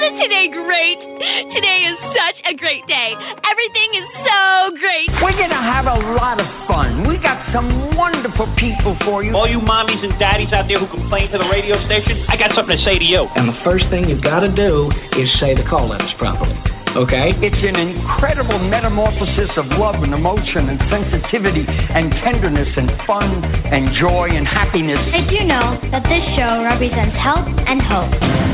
Isn't today great? Today is such a great day. Everything is so great. We're going to have a lot of fun. We got some wonderful people for you. All you mommies and daddies out there who complain to the radio station, I got something to say to you. And the first thing you've got to do is say the call letters properly. Okay? It's an incredible metamorphosis of love and emotion and sensitivity and tenderness and fun and joy and happiness. Did you know that this show represents health and hope?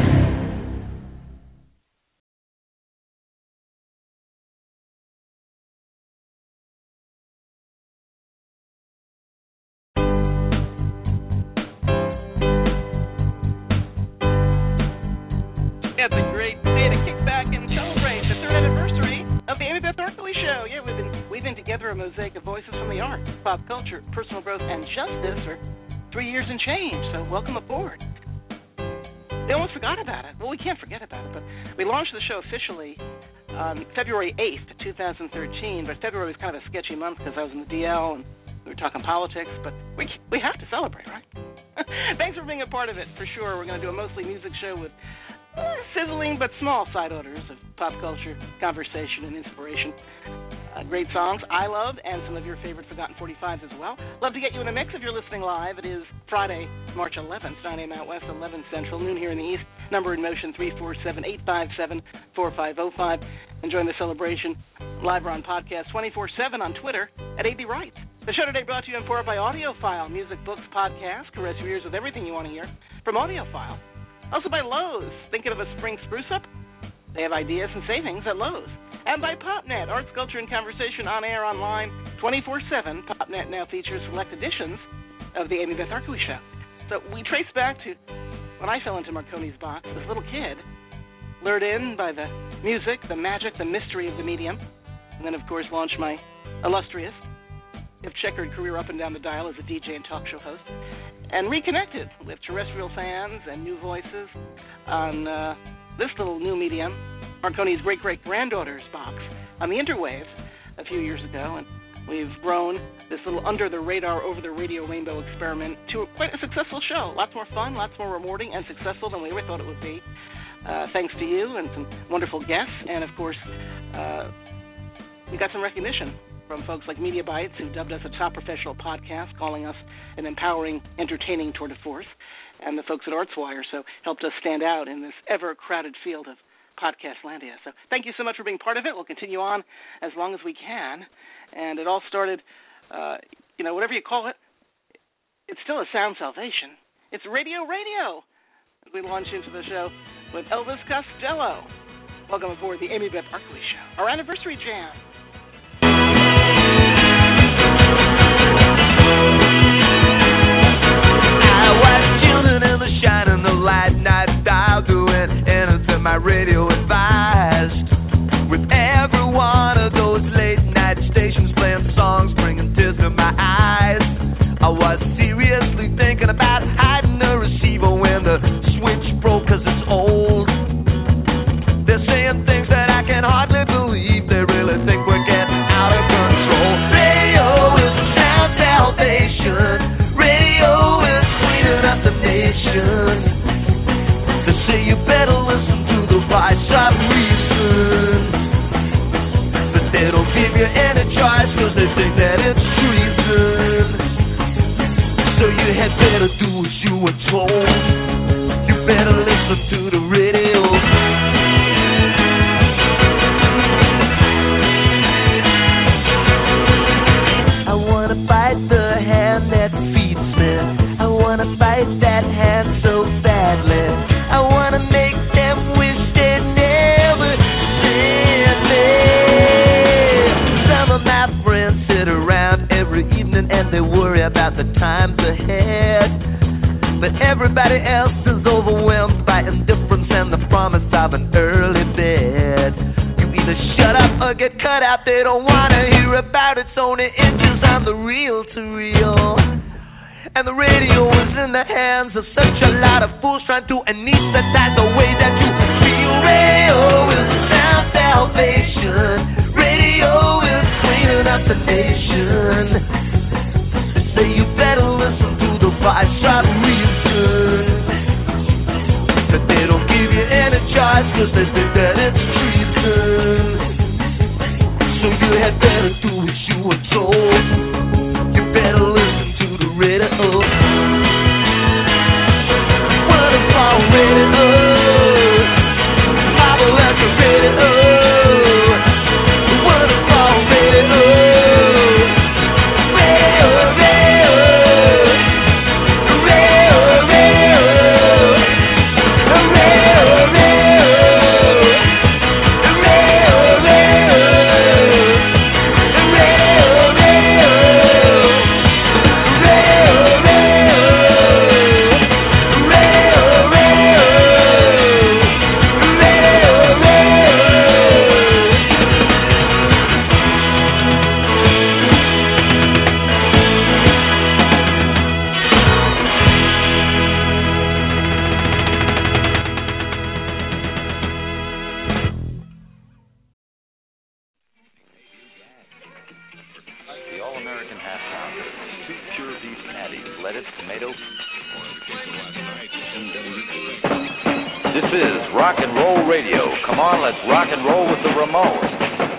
It's a great day to kick back and celebrate the third anniversary of the Amy Beth Berkeley Show. Yeah, we've been weaving together a mosaic of voices from the arts, pop culture, personal growth, and justice for 3 years and change. So welcome aboard. They almost forgot about it. Well, we can't forget about it, but we launched the show officially on February 8th, 2013. But February was kind of a sketchy month because I was in the DL and we were talking politics. But we have to celebrate, right? Thanks for being a part of it, for sure. We're going to do a mostly music show with sizzling but small side orders of pop culture, conversation, and inspiration. Great songs I love, and some of your favorite Forgotten 45s as well. Love to get you in a mix if you're listening live. It is Friday, March 11th, 9 a.m. out west, 11 Central, noon here in the east. Number in motion, 347-857-4505. Enjoying the celebration. Live or on podcast 24/7 on Twitter at AB Writes. The show today brought to you in part by AudioFile, music, books, podcasts. Caress your ears with everything you want to hear from AudioFile. Also by Lowe's. Thinking of a spring spruce-up? They have ideas and savings at Lowe's. And by PopNet, arts, culture, and conversation on air, online, 24/7. PopNet now features select editions of the Amy Beth Berkeley Show. So we trace back to when I fell into Marconi's box, this little kid, lured in by the music, the magic, the mystery of the medium, and then, of course, launched my illustrious, if checkered career up and down the dial as a DJ and talk show host, and reconnected with terrestrial fans and new voices on this little new medium, Marconi's great-great-granddaughter's box on the interwaves a few years ago, and we've grown this little under-the-radar, over-the-radio rainbow experiment to quite a successful show. Lots more fun, lots more rewarding and successful than we ever thought it would be, thanks to you and some wonderful guests, and, of course, we got some recognition from folks like Media Bites, who dubbed us a top professional podcast, calling us an empowering, entertaining tour de force, and the folks at ArtsWire, so helped us stand out in this ever-crowded field of Podcastlandia. So thank you so much for being part of it. We'll continue on as long as we can. And it all started, whatever you call it, it's still a sound salvation. It's radio. We launch into the show with Elvis Costello. Welcome aboard the Amy Beth Berkeley Show, our anniversary jam. I was chilling in the shine of the light night style, doing anything my radio advised. With every one of those late night stations playing songs, bringing tears to my eyes. I was seriously thinking about hiding the receiver when the switch broke, 'cause it's old. They're saying things that I can hardly believe. They really think we're getting out of control. Radio is sound salvation. Radio is cleaning up the nation. They say you better listen to the voice of reason, but they don't give you any choice, 'cause they think that it's treason. So you had better do as you were told. You better listen to the radio. I wanna fight the hand that feeds me. I wanna fight that hand so badly. I wanna make them wish they never did me. Some of my friends sit around every evening and they worry about the times ahead. But everybody else is overwhelmed by indifference and the promise of an early bed. You either shut up or get cut out. They don't want to hear about it's only inches on the reel-to-reel. And the radio is in the hands of such a lot of fools trying to anesthetize the way that you feel. Radio is sound salvation. Radio is cleaning up the nation. They say you better listen to the voice of reason, but they don't give you any choice, 'cause they say that it's treason. So you had better do as you were told. You better listen to the radio. Waterfall radio. Bible Electric radio. Waterfall radio. This is Rock and Roll Radio. Come on, let's rock and roll with the Ramones.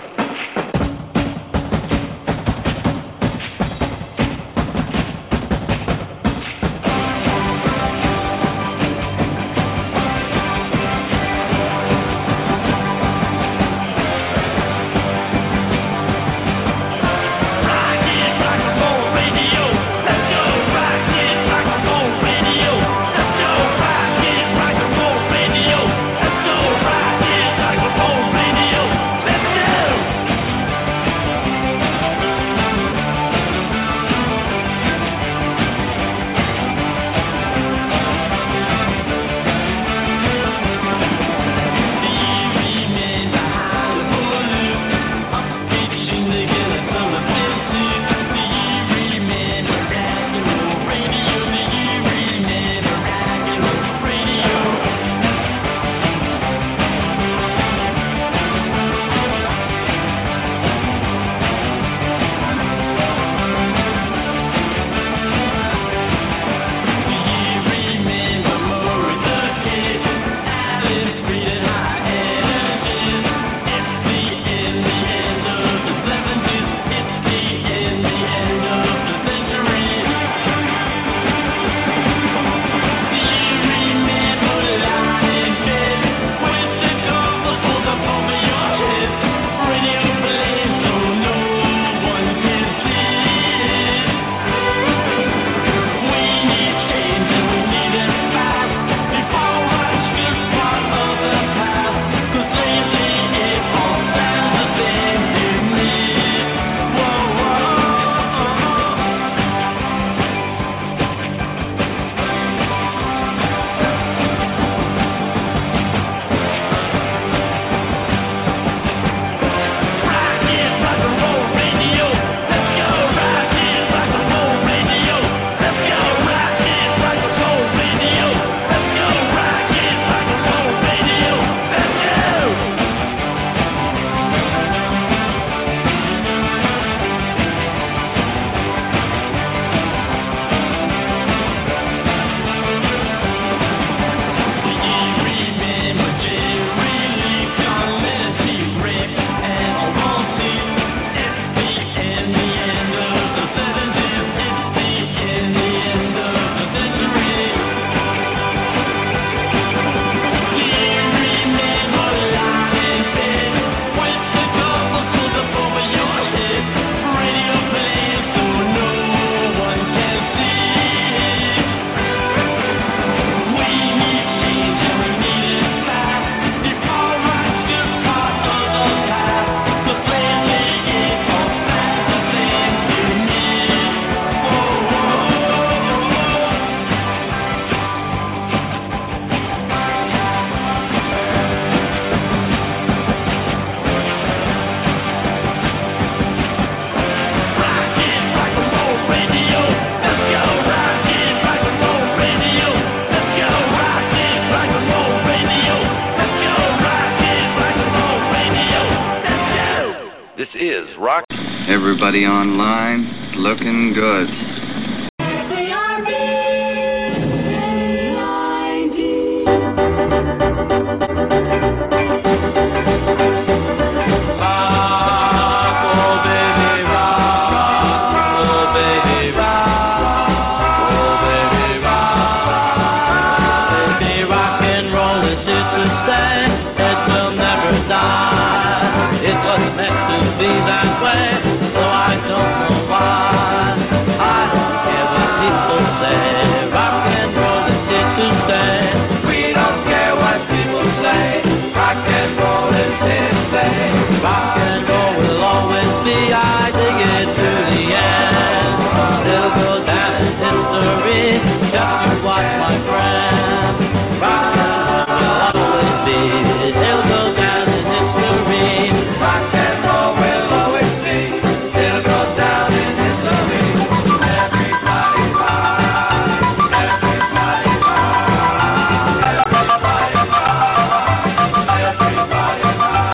Everybody online, looking good. to stay. It will never die. It was meant to be that way, so I don't know why. I don't care what people say. Rock and roll is here to stay. We don't care what people say. Rock and roll is here to stay. Rock and roll will always be. I dig it to the end. It'll go down in history. Just you watch, my friend. Rock and roll will always be. It'll go down in history. Rock and roll will always be. It'll go down in history. Everybody rock. Everybody rock. Everybody rock. Everybody rock.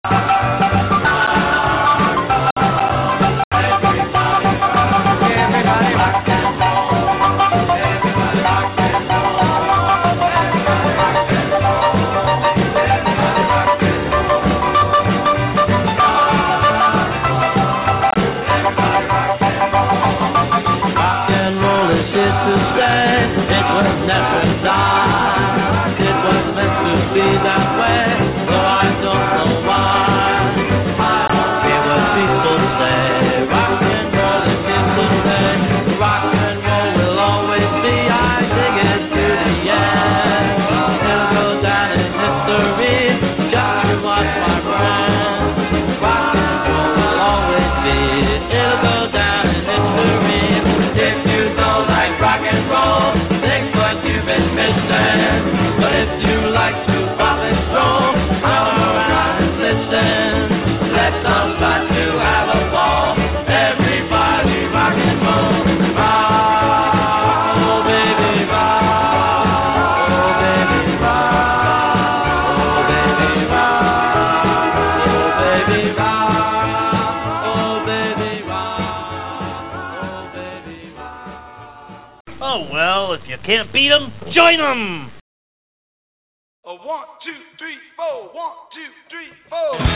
Can't beat them? Join them! 1, 2, 3, 4. 1, 2, 3,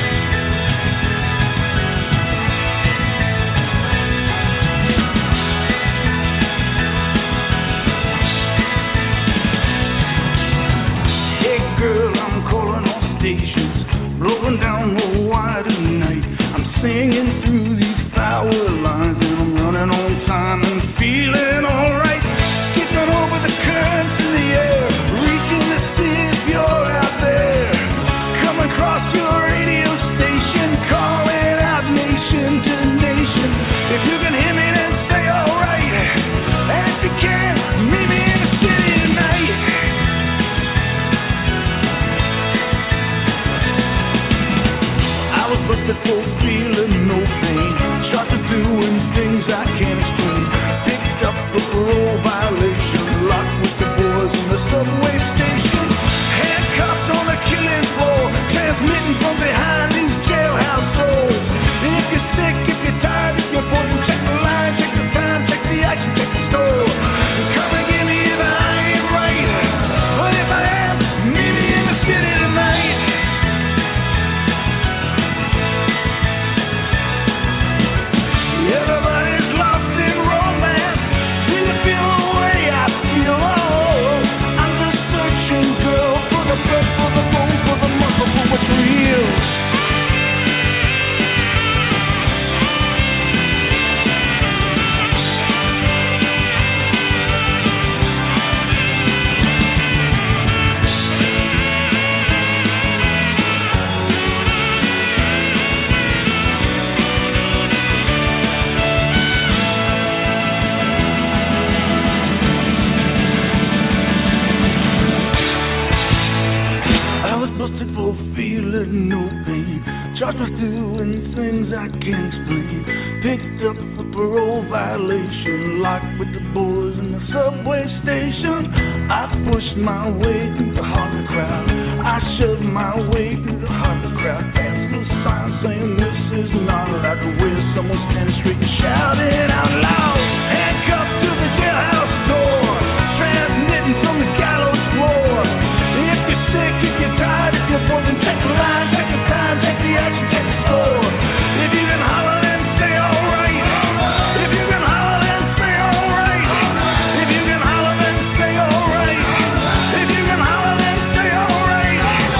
4. Hey girl, I'm calling all stations, blowing down the wire tonight. I'm singing through these power lines, and I'm running on time and feeling alright. Over the currents in the air, reaching to see if you're out there. Come across your radio station, calling out nation to nation. If you can hear me, then say alright. And if you can, meet me in the city tonight. I was busted for feeling no pain, started doing things I can't explain. Picked up the parole violation, locked with the boys in the subway station. Handcuffed on the killing floor, transmitting from behind these jailhouse doors. And if you're sick, if you're tired, if you're bored, check the line, check the time, check the action, check the store. Come and get me if I ain't right. But if I am, meet me in the city tonight. Everybody's lost in romance. Do you feel the way I feel? Oh, I'm just searching, girl, for the blood, for the bone, for the muscle, for what's real. Charged with doing things I can't explain. Picked up for parole violation, locked with the boys in the subway station. I pushed my way through the heart of the crowd. I shoved my way through the heart of the crowd. Past the sign saying this is not like a way someone standing straight and shouting out loud. Handcuffed to the jailhouse door, transmitting from the gallows floor. If you're sick, if you're tired, if you're bored, then check the line, check the time, check the action, check the store. If you can holler, then say alright. If you can holler, then say alright. If you can holler, then say alright. If you can holler, then say alright.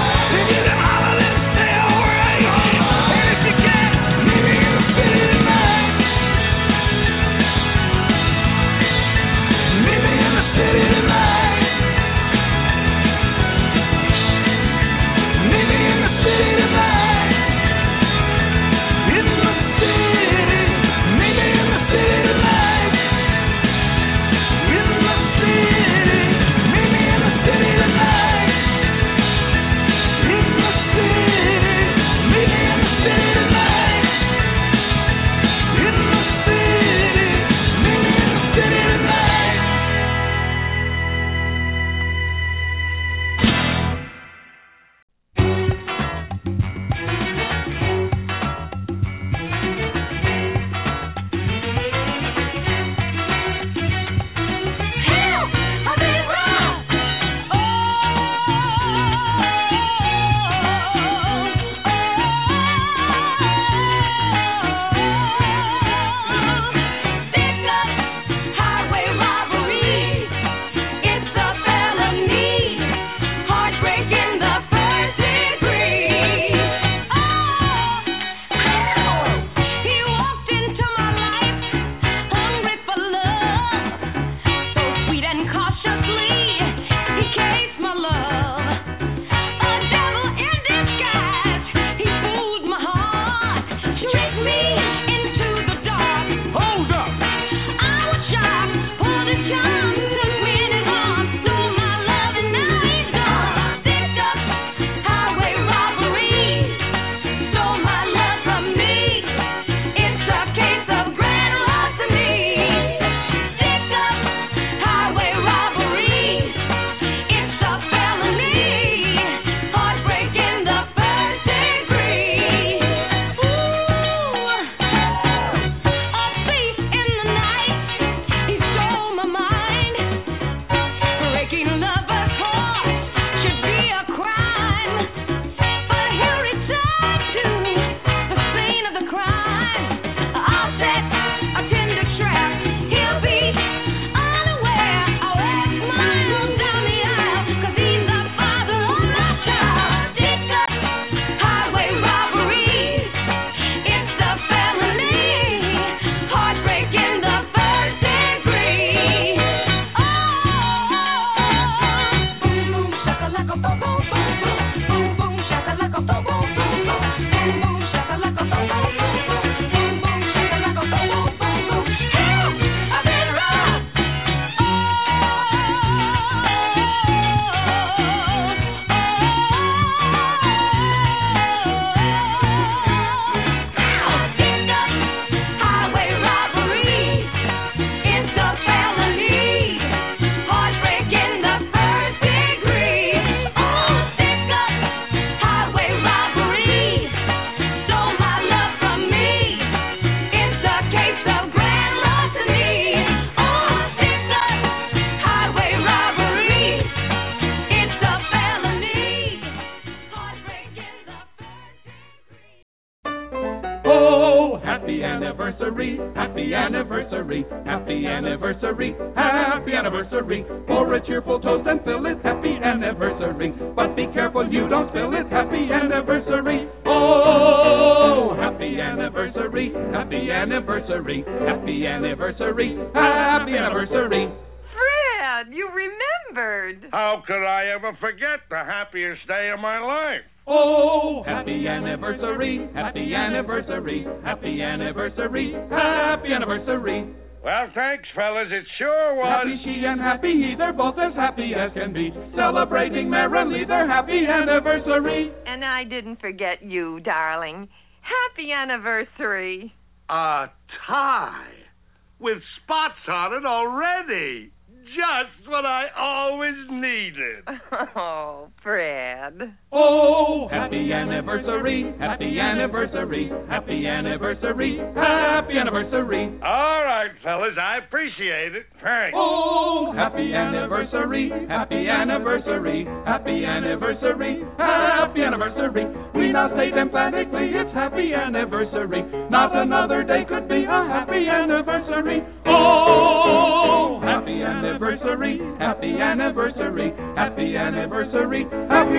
happy anniversary, happy anniversary, happy anniversary, happy anniversary. Pour a cheerful toast and fill it, happy anniversary. But be careful you don't spill it, happy anniversary. Oh, happy anniversary, happy anniversary, happy anniversary, happy anniversary. Fred, you remembered. How could I ever forget the happiest day of my life? Oh, happy anniversary, happy anniversary, happy anniversary, happy anniversary. Well, thanks, fellas. It sure was. Happy she and happy he, they're both as happy as can be. Celebrating merrily their happy anniversary. And I didn't forget you, darling. Happy anniversary. A tie with spots on it already. Just what I always needed. Oh, Fred. Oh, happy anniversary, happy anniversary, happy anniversary, happy anniversary. All right, fellas, I appreciate it. Thanks. Oh, happy anniversary, happy anniversary, happy anniversary, happy anniversary. We now say emphatically it's happy anniversary. Not another day could be a happy anniversary. Oh, happy anniversary, happy anniversary, happy anniversary, happy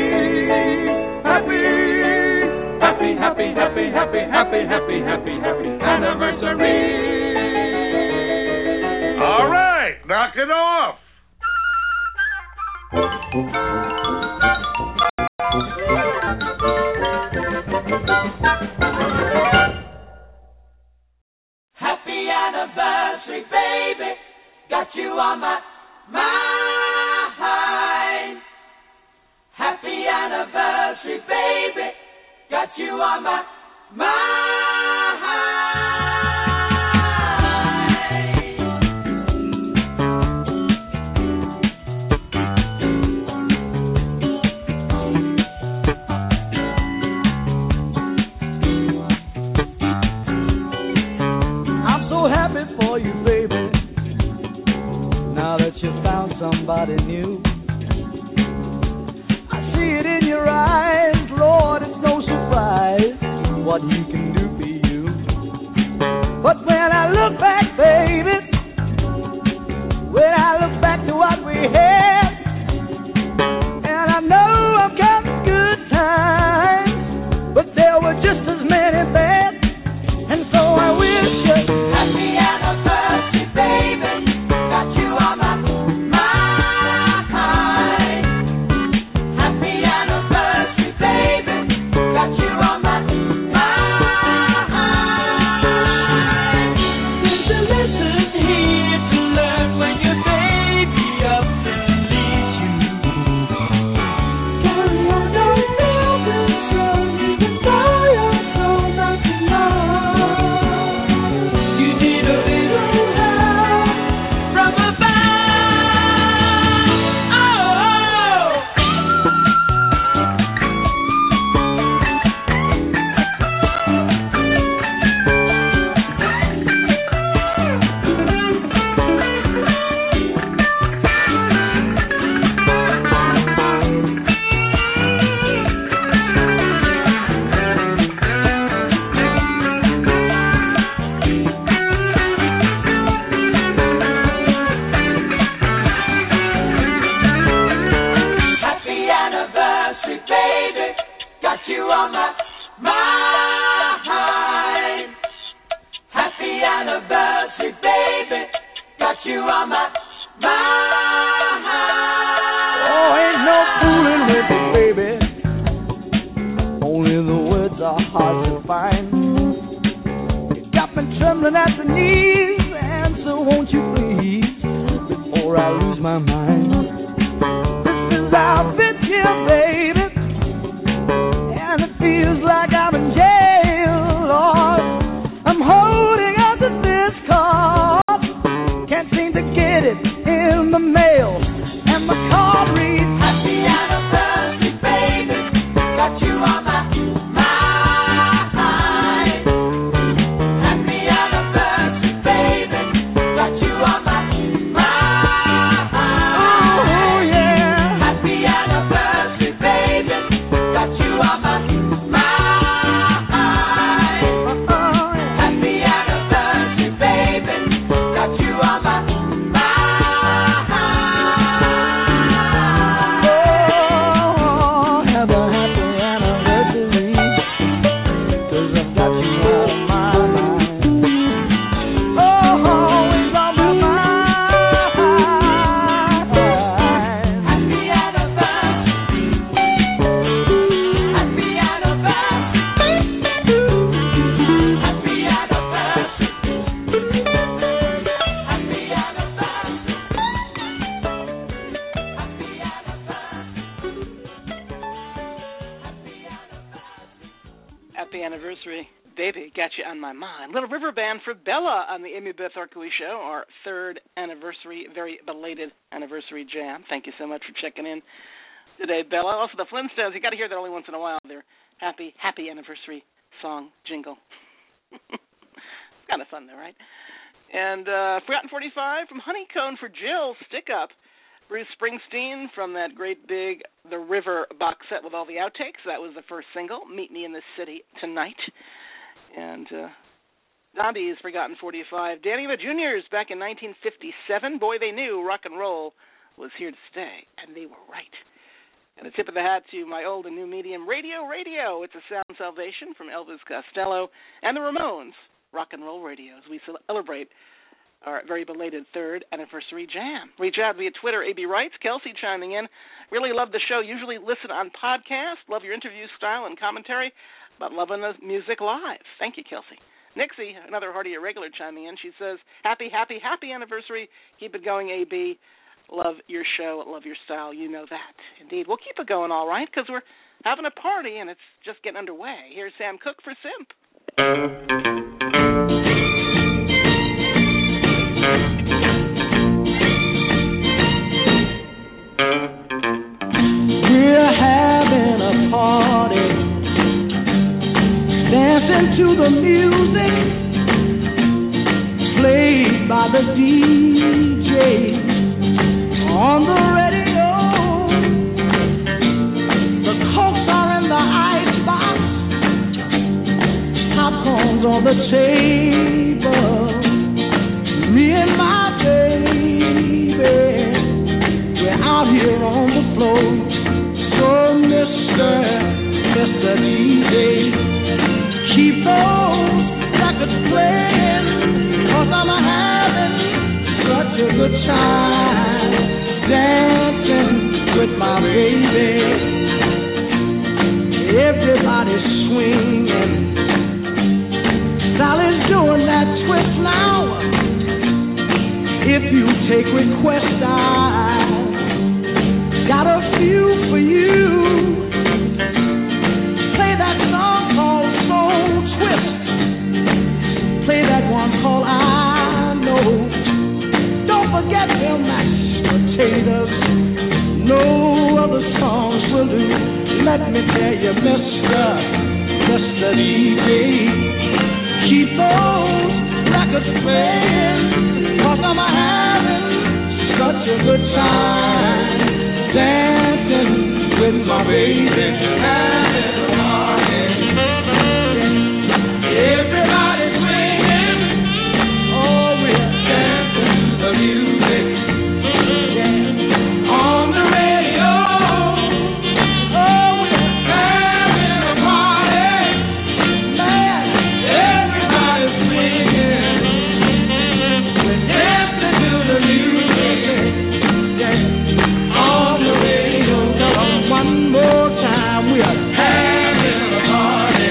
anniversary. All right, knock it off. Happy anniversary, baby. Got you on my mind. Happy anniversary, baby. Got you on my mind. I'm so happy for you, baby. Now that you found somebody new. See it in your eyes, Lord, it's no surprise what he can do for you. But when I look back, baby, when I look back to what we had, and I know I've got good times, but there were just as many bad, and so I wish you happy anniversary, baby. Got you on my Happy anniversary, baby. Got you on my mind. Little River Band for Bella on the Amy Beth Arcui Show, our 3rd anniversary, very belated anniversary jam. Thank you so much for checking in today, Bella. Also, the Flintstones, you got to hear that only once in a while. Their happy anniversary song jingle. Kind of fun, though, right? And Forgotten 45 from Honeycomb for Jill, Stick Up. Bruce Springsteen from that great big The River box set with all the outtakes. That was the first single, Meet Me in the City Tonight. And Dombey's Forgotten 45. Danny the Juniors back in 1957. Boy, they knew rock and roll was here to stay, and they were right. And a tip of the hat to my old and new medium, Radio. It's a sound salvation from Elvis Costello and the Ramones, Rock and Roll Radio, as we celebrate our very belated 3rd anniversary jam. Reach out via Twitter, AB Writes. Kelsey chiming in. Really love the show. Usually listen on podcast. Love your interview style and commentary, but loving the music live. Thank you, Kelsey. Nixie, another Hardy irregular chiming in. She says, happy anniversary. Keep it going, AB. Love your show. Love your style. You know that. Indeed. We'll keep it going all right because we're having a party and it's just getting underway. Here's Sam Cooke for Simp. We're having a party, dancing to the music played by the DJ on the radio. The Cokes are in the icebox, popcorn's on the table. Me and my baby, we're out here on the floor. So Mr. DJ, keep those records playing, 'cause I'm having such a good time dancing with my baby. Everybody's swinging, Sally's doing that twist now. If you take requests, I got a few for you. Play that song called Soul Twist. Play that one called I Know. Don't forget them mashed potatoes. No other songs will do. Let me tell you, Mr. DJ, keep those records playing, 'cause I'm having such a good time dancing with my baby. Having a party. Everybody's swinging. Oh, we're dancing to the music. Yeah. On the radio. Oh, we're having a party. Man, everybody's swinging. We're dancing to the music. Yeah. On the radio. One more time, we are having a party.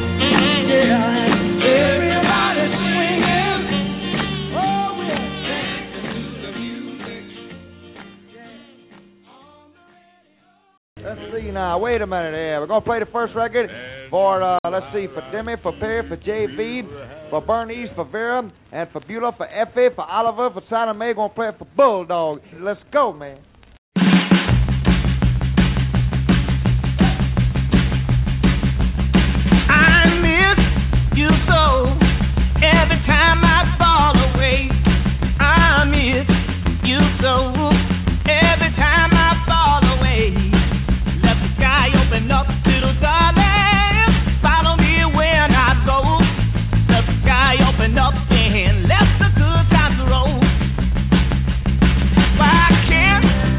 Yeah, everybody's swinging. Oh, we are dancing to the music. Let's see now. Wait a minute here. We're going to play the first record for, let's see, for Demi, for Perry, for J.V., for Bernice, for Vera, and for Beulah, for Effie, for Oliver, for Santa Mae. Going to play it for Bulldog. Let's go, man. You so every time I fall away, I miss you so every time I fall away. Let the sky open up, little darling, follow me when I go. Let the sky open up and let the good times roll. Why can't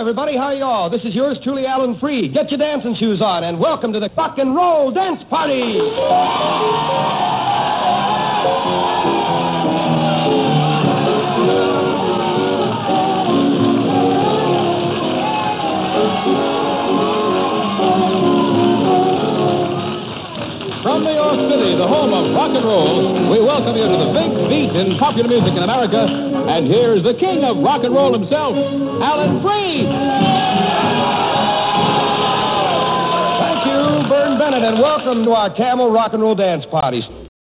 everybody. How are you all? This is yours truly, Alan Freed. Get your dancing shoes on, and welcome to the Rock and Roll Dance Party. From New York City, the home of rock and roll, we welcome you to the big beat in popular music in America. And here's the king of rock and roll himself, Alan Freed. Thank you, Vern Bennett, and welcome to our Camel Rock and Roll Dance Parties.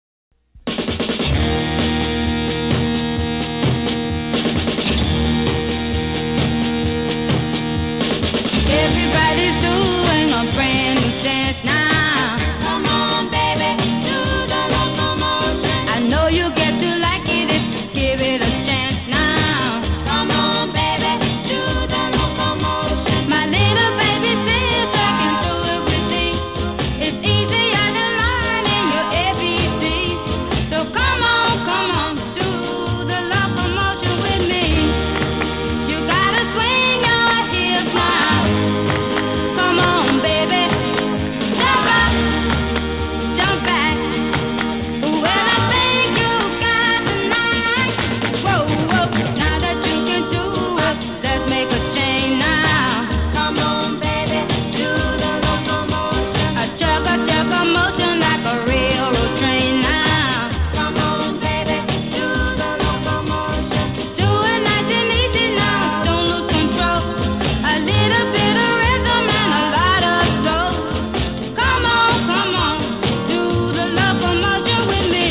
Everybody's doing a brand new dance now. Come on, baby, do the locomotion. I know you get to like it if you give it a chance now. Come on, baby, do the locomotion. My little baby says I can do everything. It's easier than learning your ABC. So come on, do the locomotion with me. You gotta swing your hips now. Come on, baby, jump up, jump back. Well, I think you got the knack. Whoa, now that you can do it, let's make a change now. Come on, baby, do the locomotion. A chugga motion like a railroad train now. Come on, baby, do the locomotion. Do it nice and easy now, don't lose control. A little bit of rhythm and a lot of soul. Come on, do the locomotion with me.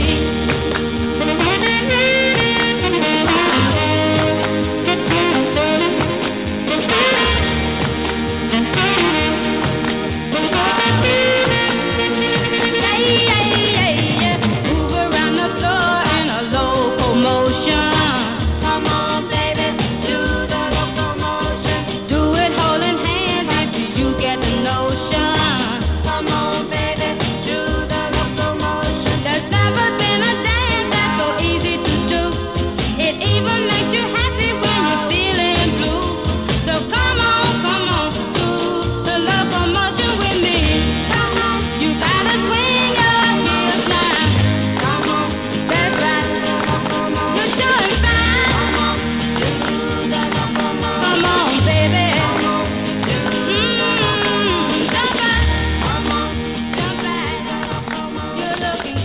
Yeah. Move around the floor in a locomotion. Come on, baby, do the locomotion. Do it holding hands until you get the notion. Come on, baby, do the locomotion. There's never been a dance that's so easy to do. It even makes you happy when you're feeling blue. So come on, do the locomotion with me. Come on, you gotta swing your hips now. Come on, that's right. You're doing fine. Come on, baby. Jump back. You're looking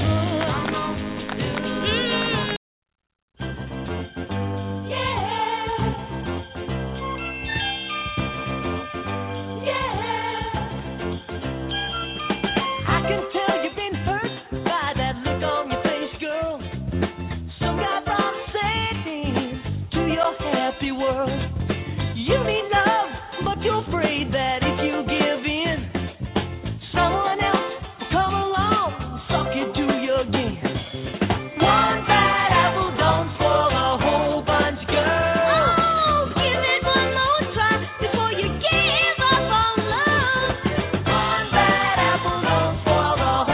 I can tell you've been hurt by that look on your face, girl. Some guy brought sadness to your happy world. You need love, but you're afraid that if you give in, someone else will come along and suck it to you again. One bad apple don't spoil a whole bunch, girl. Oh, give it one more try before you give up on love. One bad apple don't spoil the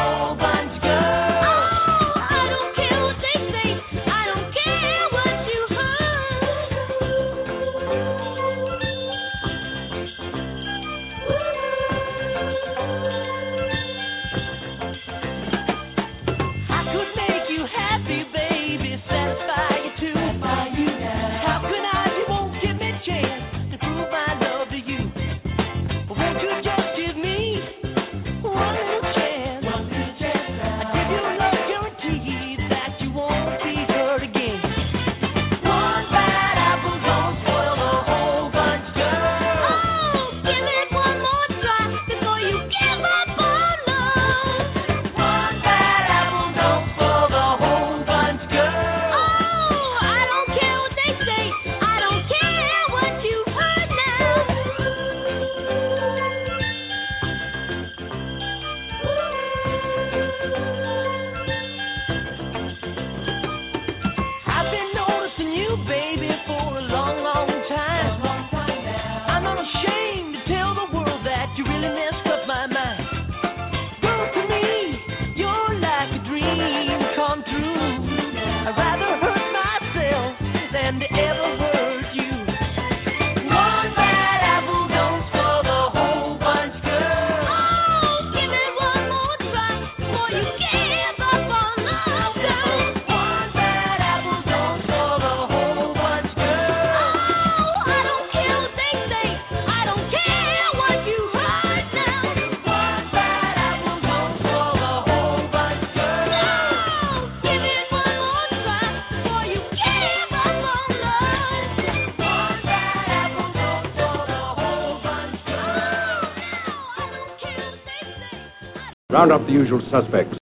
Round up the usual suspects.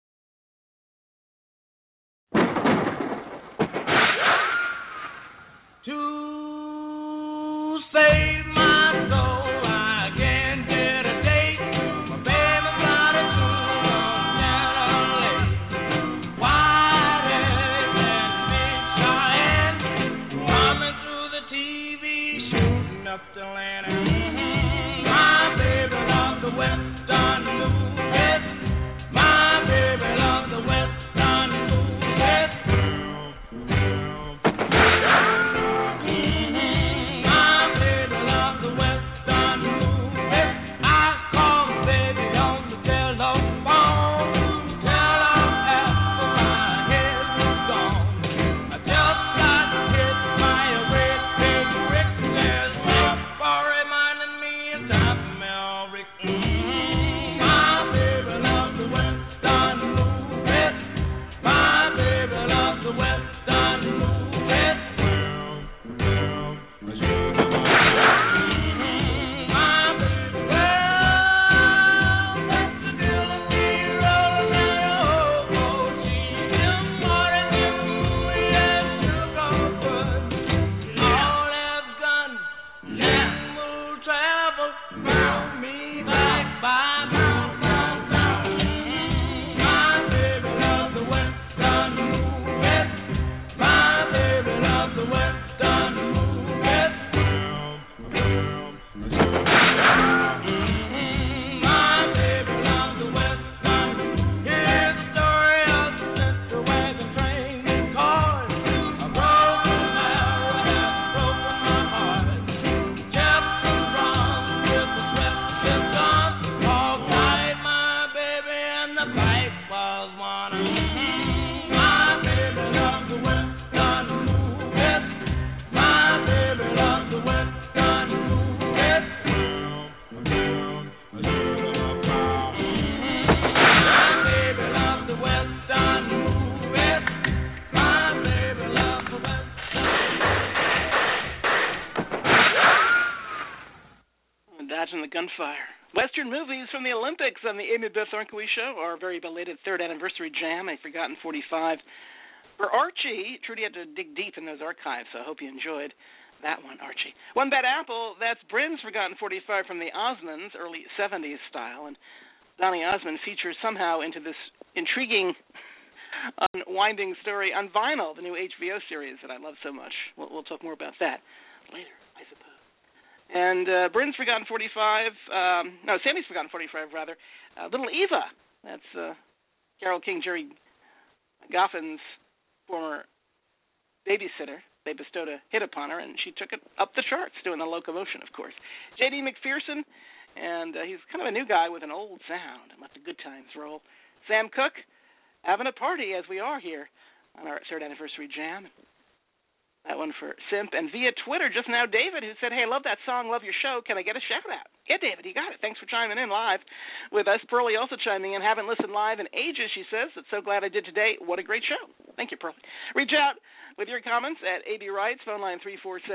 To save my soul, I can't get a date. My baby got a tune on Channel 8. White eggs and big Cheyenne, coming through the TV, shooting up the land. My baby loves the Western movies. My baby loves the Western movies. Gunfire. Western movies from the Olympics on the Amy Beth Ornkowy Show, our very belated third anniversary jam, a Forgotten 45. For Archie, Trudy had to dig deep in those archives, so I hope you enjoyed that one, Archie. One Bad Apple, that's Bryn's Forgotten 45 from the Osmonds, early 70s style, and Donny Osmond features somehow into this intriguing, unwinding story on Vinyl, the new HBO series that I love so much. We'll talk more about that later, I suppose. And Bryn's Forgotten 45, Sammy's Forgotten 45, rather. Little Eva, that's Carole King, Jerry Goffin's former babysitter. They bestowed a hit upon her, and she took it up the charts, doing the locomotion, of course. J.D. McPherson, and he's kind of a new guy with an old sound, and let the good times roll. Sam Cooke, having a party, as we are here on our third anniversary jam. That one for Simp. And via Twitter just now, David, who said, hey, love that song, love your show. Can I get a shout-out? Yeah, David, you got it. Thanks for chiming in live with us. Pearlie also chiming in. Haven't listened live in ages, she says. But so glad I did today. What a great show. Thank you, Pearlie. Reach out with your comments at AB Wrights, phone line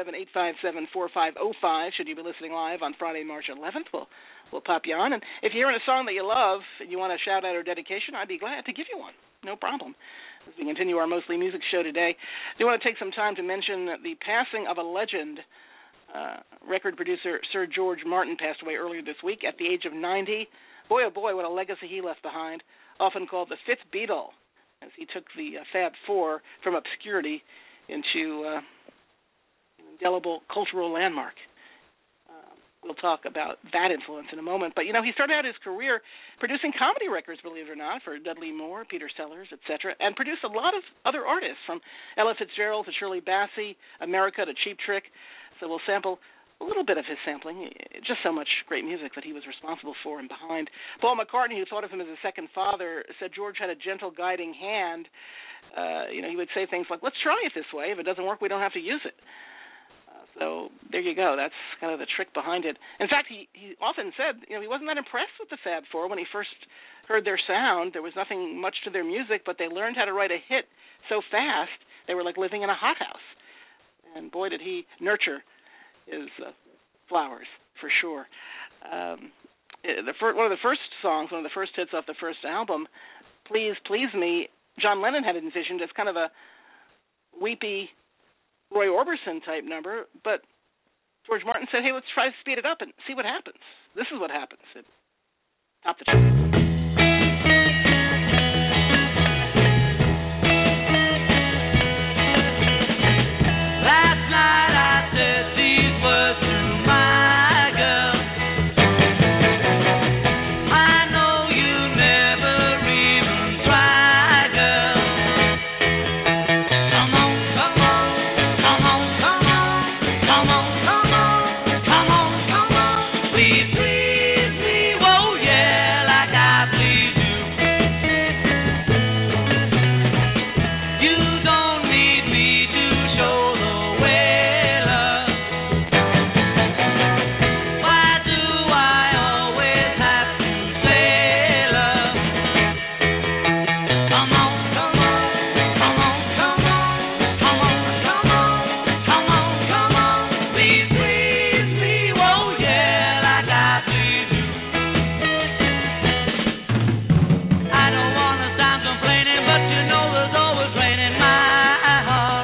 347-857-4505. Should you be listening live on Friday, March 11th, we'll pop you on. And if you're hearing a song that you love and you want a shout-out or dedication, I'd be glad to give you one. No problem. As we continue our Mostly Music show today, I do want to take some time to mention the passing of a legend. Record producer Sir George Martin passed away earlier this week at the age of 90. Boy, oh boy, what a legacy he left behind, often called the fifth Beatle, as he took the Fab Four from obscurity into an indelible cultural landmark. We'll talk about that influence in a moment. But, he started out his career producing comedy records, believe it or not, for Dudley Moore, Peter Sellers, etc., and produced a lot of other artists, from Ella Fitzgerald to Shirley Bassey, America to Cheap Trick. So we'll sample a little bit of his sampling, just so much great music that he was responsible for and behind. Paul McCartney, who thought of him as a second father, said George had a gentle guiding hand. He would say things like, let's try it this way. If it doesn't work, we don't have to use it. So there you go. That's kind of the trick behind it. In fact, he often said, he wasn't that impressed with the Fab Four when he first heard their sound. There was nothing much to their music, but they learned how to write a hit so fast they were like living in a hothouse. And boy, did he nurture his flowers, for sure. one of the first songs, one of the first hits off the first album, Please Please Me, John Lennon had it envisioned as kind of a weepy Roy Orbison type number, but George Martin said, hey, let's try to speed it up and see what happens. This is what happens. It topped the chart. Last night I said these words to my girl. I know you never even try, girl. Come on, come on, come on, come on, come on, come on, come on, come on. Please, please me, oh yeah, like I please you. You don't need me to show the way, love. Why do I always have to say, love? Come on, come on, come on, come on, come on, come on, come on, come on. Please, please me, oh yeah, like I please you. I don't wanna sound complaining, but you know there's always rain in my heart.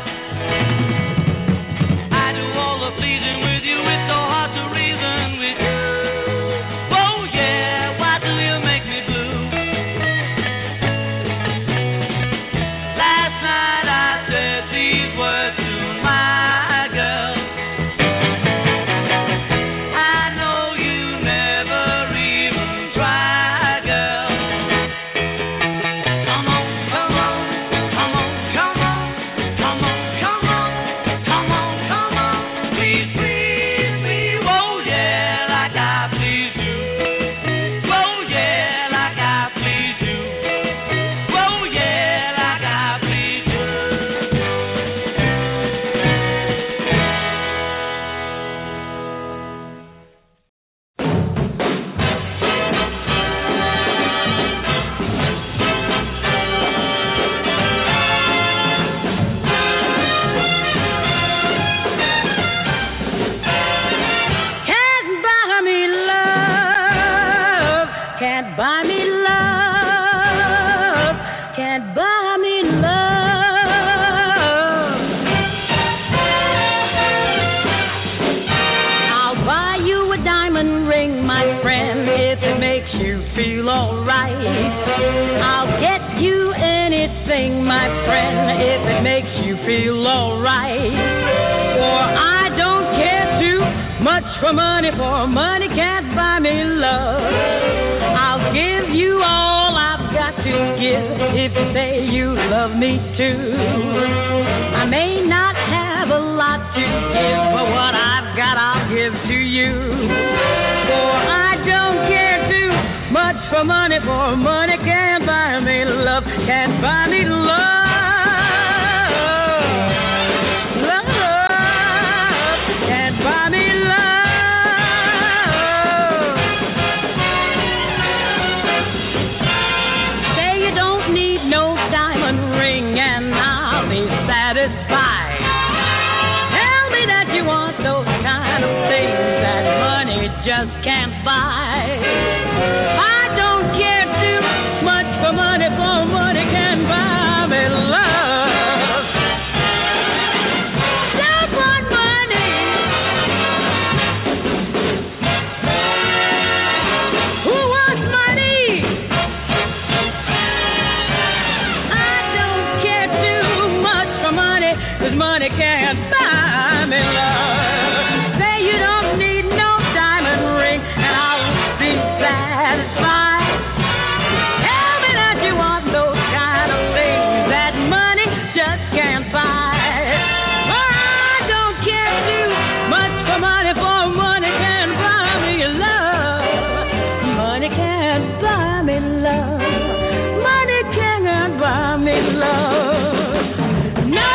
I do all the pleasing with you, it's so hard to reason with you. Oh yeah, why do you make me blue? Last night I said these words to my girl. I know you never even try, girl. Come on, come on, come on, come on, come on, come on, come on, come on. Please, please me, oh yeah, like I please you. Oh yeah, like I please you. Oh yeah, like I please you. Can't buy me love. Can't buy me love. Can't buy me love. I'll buy you a diamond ring, my friend, if it makes you feel alright. I'll get you anything, my friend, if it makes you feel alright. For I don't care too much for money can't buy me love. I'll give you all I've got to give if you say you love me too. I may not have a lot to give, but what I've got I'll give to you. For I don't care too much for money can't buy me love, can't buy me love. Just can't buy. I don't care too much for money can buy me love. Don't want money. Who wants money? I don't care too much for money, 'cause money can't buy me love. Say you don't need no diamond ring, and I'll be satisfied. Tell me that you want those kind of things that money just can't buy. I don't care too much for money can't buy me love. Money can't buy me love. Money can't buy me love. No.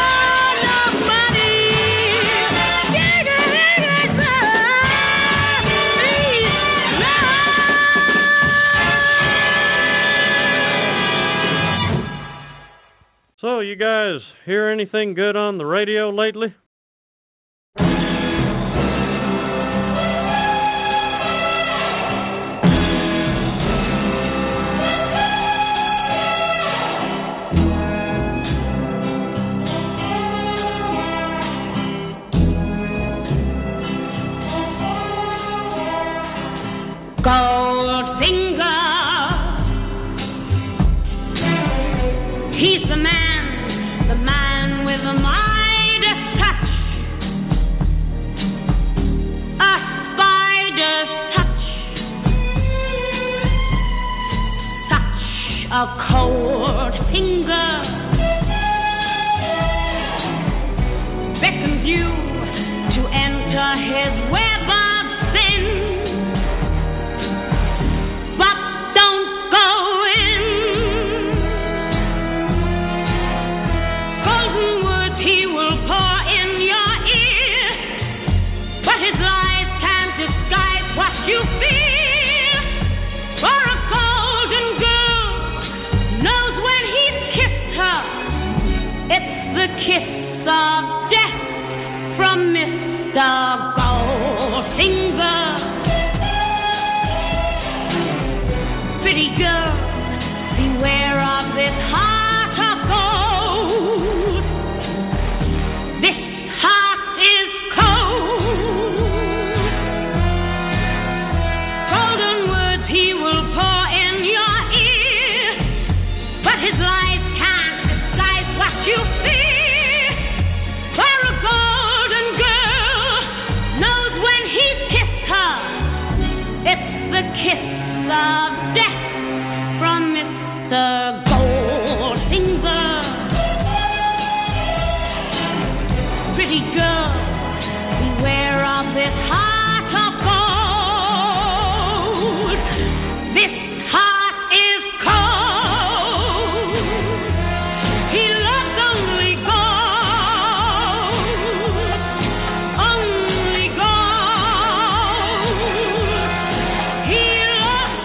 So, you guys hear anything good on the radio lately? a cold finger beckons you to enter his web of sin, but don't go in. Golden words he will pour in your ear, but his lies can't disguise what you feel. For a golden girl knows when he's kissed her, it's the kiss of death from Mr. Goldfinger. Pretty girl, beware of this heart of gold. This heart is cold. Golden words he will pour in your ear, but his lies can't disguise what you fear. For a golden girl knows when he's kissed her, it's the kiss of death from Mr. Goldfinger. Pretty girl, beware of this heart of gold. This heart is cold. He loves only gold. Only gold. He loves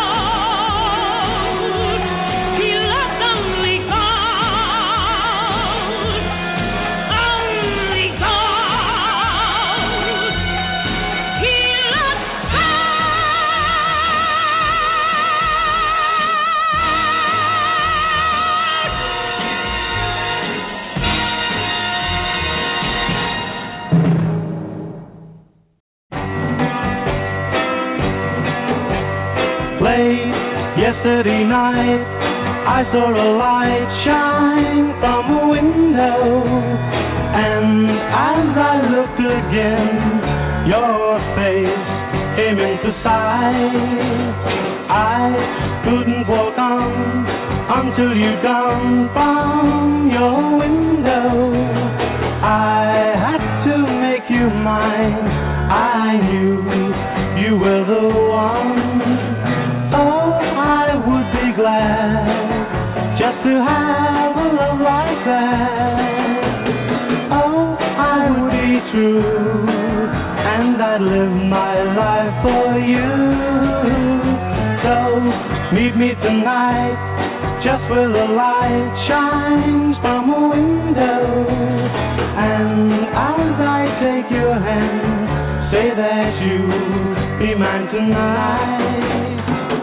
gold. He loves only gold. Only gold. He loves Late yesterday night, I saw a light shine from a window, and as I looked again, your face came into sight. I couldn't walk on until you gone from your window. I had to make you mine. I knew you were the one. Oh, I would be glad just to have a love like that. Oh, I would be true, and I'd live my life for you. So meet me tonight, just where the light shines from a window. And as I take your hand, say that you'll be mine tonight.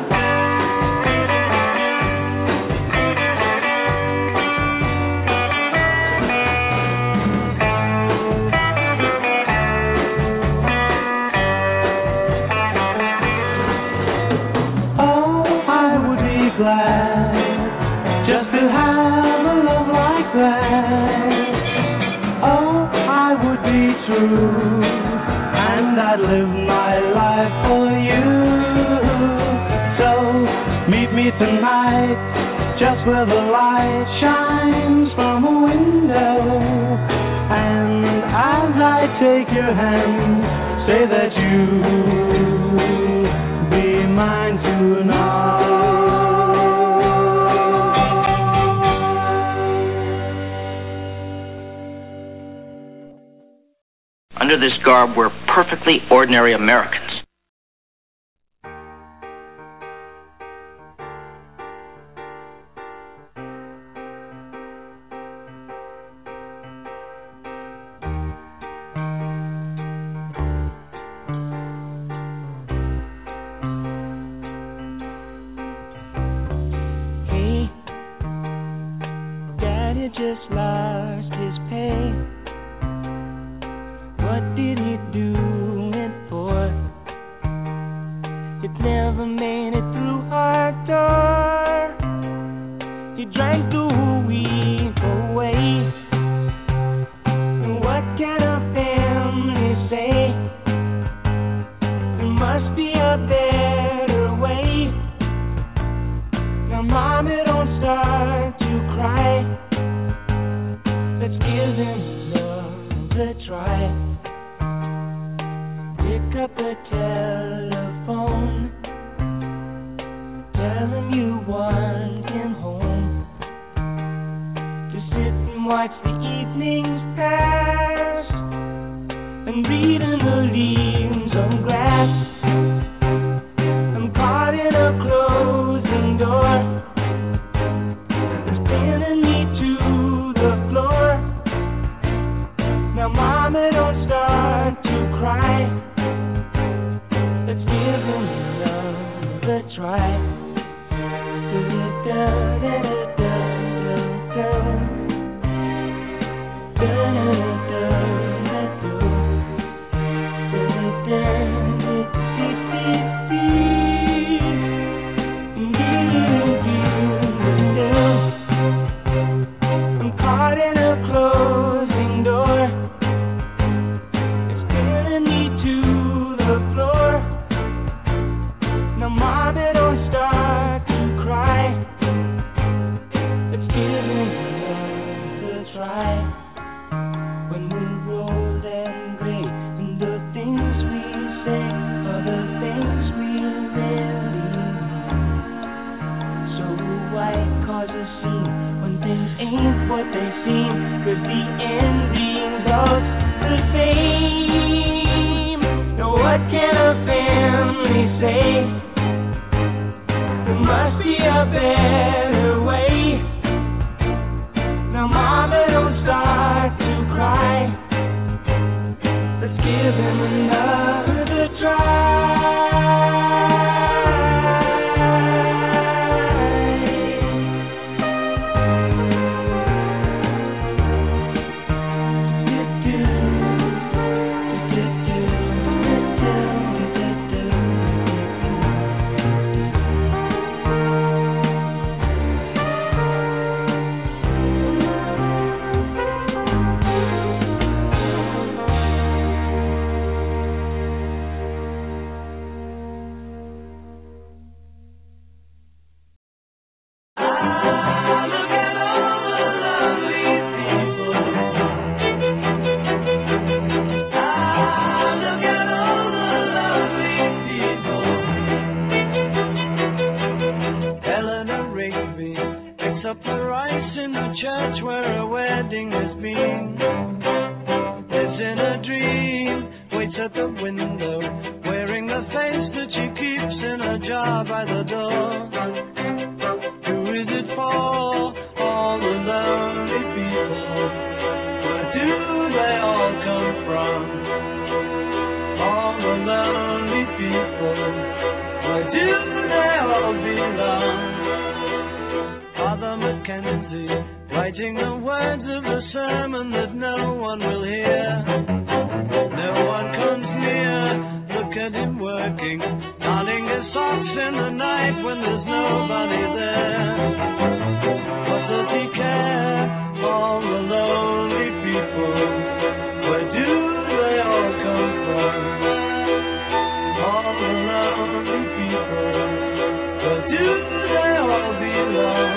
Glad just to have a love like that. Oh, I would be true, and I'd live my life for you. So meet me tonight, just where the light shines from a window. And as I take your hand, say that you'll be mine tonight. Under this garb, we're perfectly ordinary Americans. Hey, Daddy just lost his pay. What did he do it for? mommy, don't start to cry. Let's give him another try. Pick up the telephone, tell him you want him home to sit and watch the evenings pass and read in the leaves on grass. I'm caught in a closing door, it's pinning me to the floor. Now mommy, don't start to cry. Let's give him another try. I'm caught in a closing door, it's pinning me to the floor. Now mommy, don't start to cry. Let's give him another try. When we're old and gray, and the things we say are the things we really mean. So why cause a scene when things ain't what they seem? 'Cause the endings are the same. Now what can a family say? There must be a better way. Now mama, don't start to cry. Let's give him another try. Writing the words of the sermon that no one will hear. No one comes near. Look at him working, darning his socks in the night when there's nobody there. What does he care? All the lonely people. Where do they all come from? All the lonely people. Where do they all belong?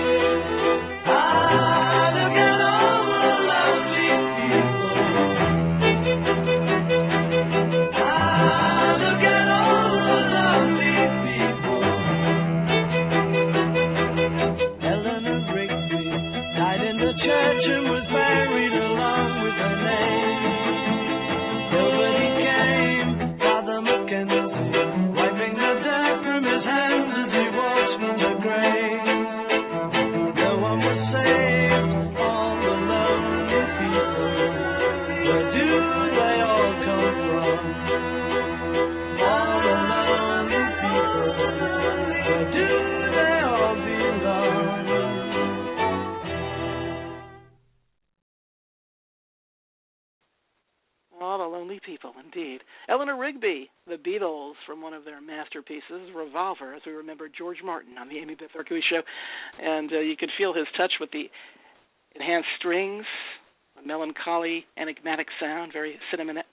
People, indeed. Eleanor Rigby, the Beatles, from one of their masterpieces, Revolver, as we remember George Martin on the Amy Beth Mercury Show. And you could feel his touch with the enhanced strings, a melancholy, enigmatic sound, very cinema-esque,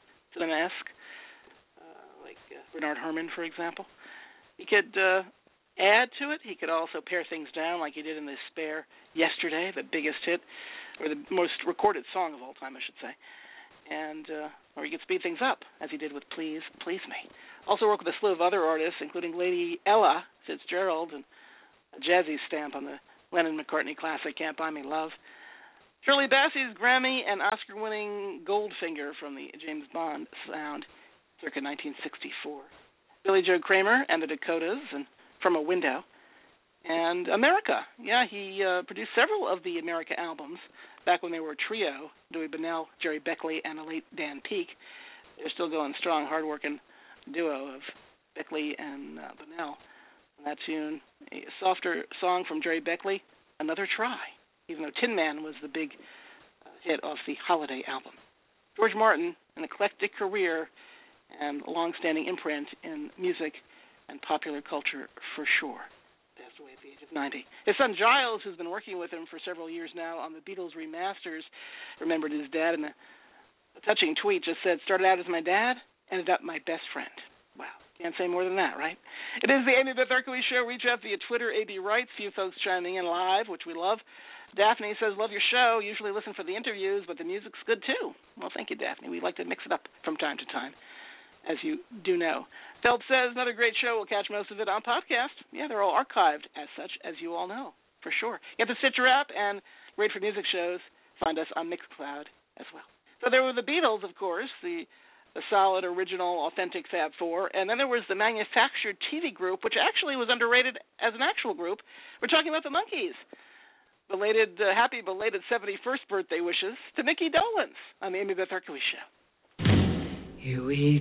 like Bernard Herrmann, for example. He could add to it. He could also pare things down like he did in the Spare Yesterday, the biggest hit, or the most recorded song of all time, I should say. And or he could speed things up, as he did with Please, Please Me. Also worked with a slew of other artists, including Lady Ella Fitzgerald, and a jazzy stamp on the Lennon-McCartney classic Can't Buy Me Love. Shirley Bassey's Grammy and Oscar-winning Goldfinger from the James Bond sound, circa 1964. Billy Joe Kramer and the Dakotas, and From a Window. And America. Yeah, he produced several of the America albums back when they were a trio, Dewey Bunnell, Jerry Beckley, and the late Dan Peek. They're still going strong, hard-working duo of Beckley and Bunnell. And that tune, a softer song from Jerry Beckley, Another Try, even though Tin Man was the big hit off the Holiday album. George Martin, an eclectic career and a long-standing imprint in music and popular culture for sure. Passed away at the age of 90. His son Giles, who's been working with him for several years now on the Beatles remasters, remembered his dad in a touching tweet, just said, started out as my dad, ended up my best friend. Wow. Can't say more than that, right? It is the Amy Beth Erkowitz Show. Reach out via Twitter, AB Writes. Few folks chiming in live, which we love. Daphne says, love your show. Usually listen for the interviews, but the music's good too. Well, thank you, Daphne. We like to mix it up from time to time, as you do know. Phelps says, another great show. We'll catch most of it on podcast. Yeah, they're all archived as such, as you all know, for sure. You have the Stitcher app and Great for Music shows. Find us on Mixcloud as well. So there were the Beatles, of course, the solid, original, authentic Fab Four. And then there was the manufactured TV group, which actually was underrated as an actual group. We're talking about the Monkees. Happy belated 71st birthday wishes to Mickey Dolenz on the Amy Beth Erkowitz Show. Here we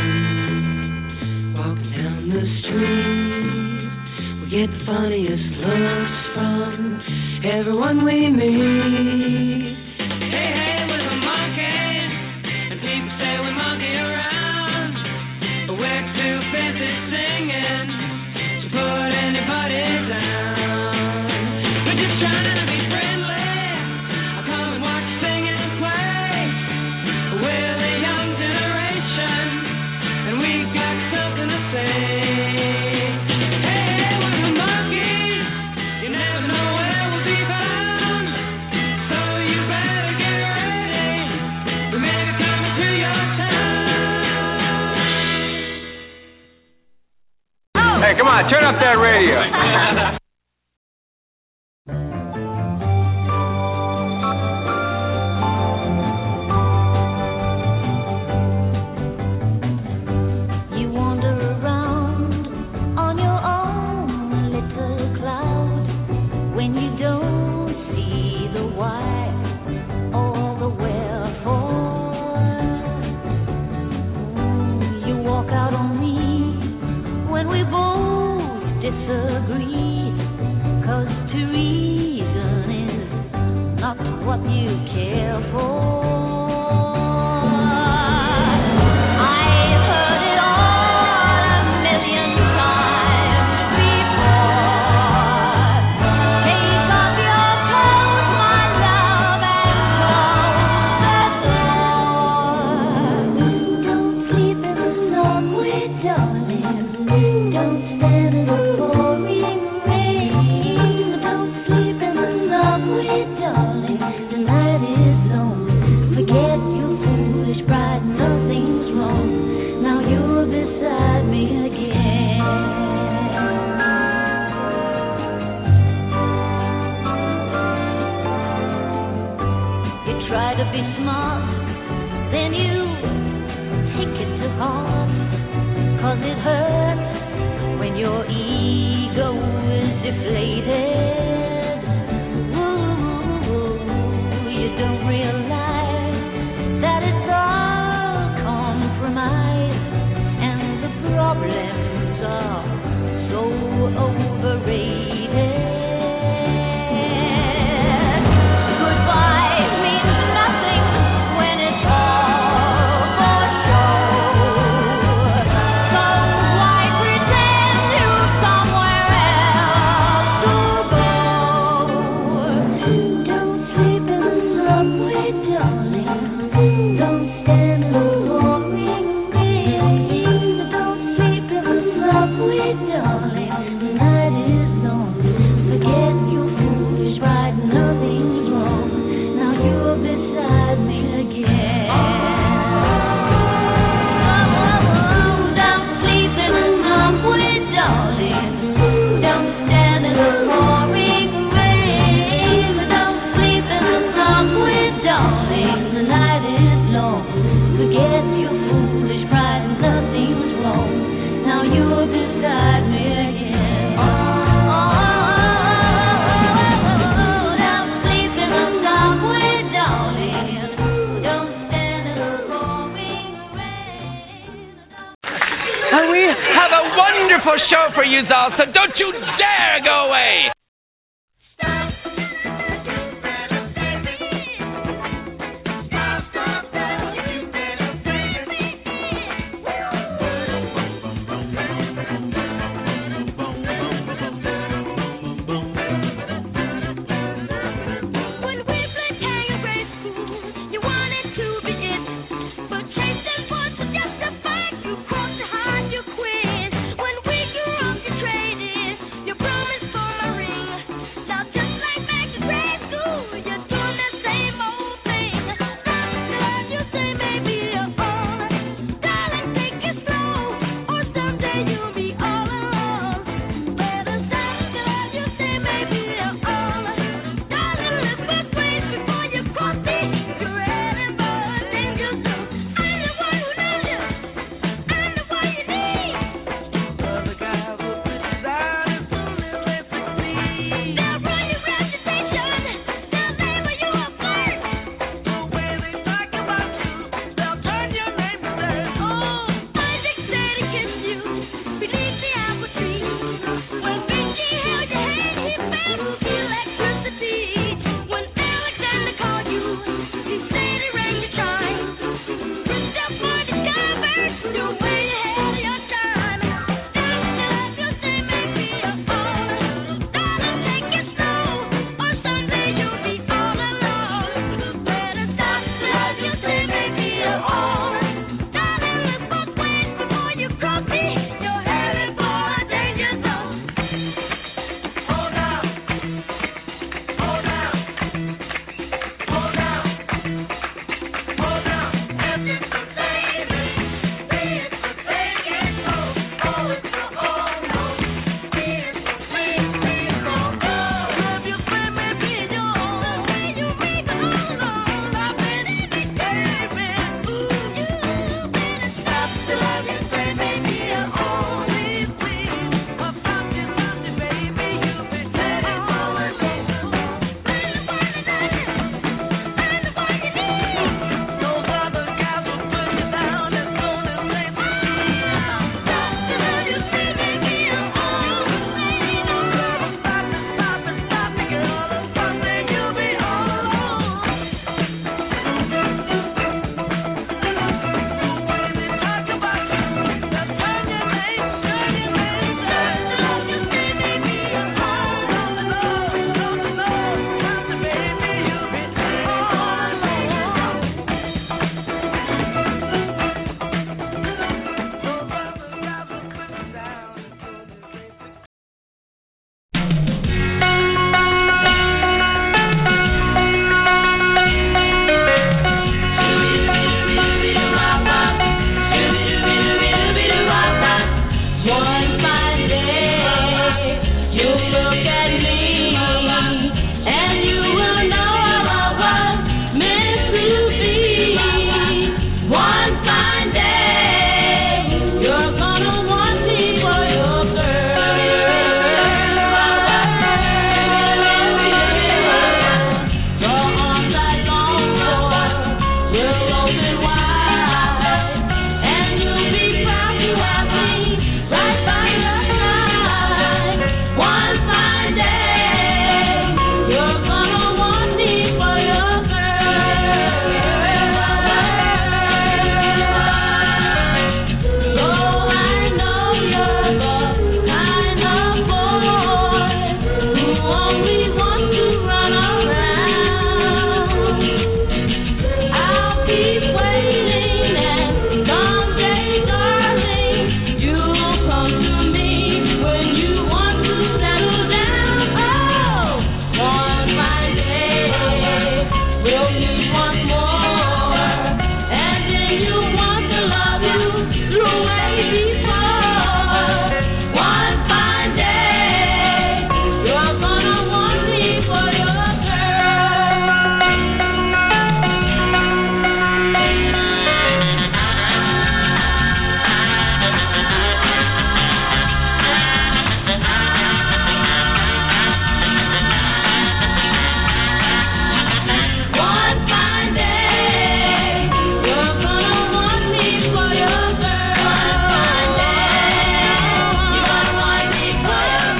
come, walking down the street. We get the funniest looks from everyone we meet. Hey, hey, we're the Monkees, and people say we monkey around, but we're too busy singing to put anybody down. We're just trying to be friendly. I'll come and watch sing and play. We're the young generation, and we got something to say. Hey, we're the Monkees. You never know where we'll be found, so you better get ready. We may be coming to your town. Hey, come on, turn up that radio. You wander around on your own little cloud when you don't see the why or the wherefore. You walk out on me when we both disagree, 'cause to reason is not what you care for. I've heard it all a million times before. Take off your clothes, my love, and close the door. Don't sleep in the subway, darling. Don't stand in the pouring rain. Don't sleep in the subway, darling. The night is lonely. look at me, and you will know I was meant to be. One fine day, you're gonna want me for your girl. Your arms like long doors will open wide, and you'll be proud to have me right by your side. One fine day, you're gonna want me for your girl. So I know you're the kind of boy who only wants to run around. I'll keep waiting, and someday, darling, you'll come to me when you want to settle down. Oh, one fine day, we'll meet once more, and then you'll want to love you through way before. One fine day, you're gonna want me for your One fine day, you're gonna want me for your girl. One fine day, you're gonna want me for your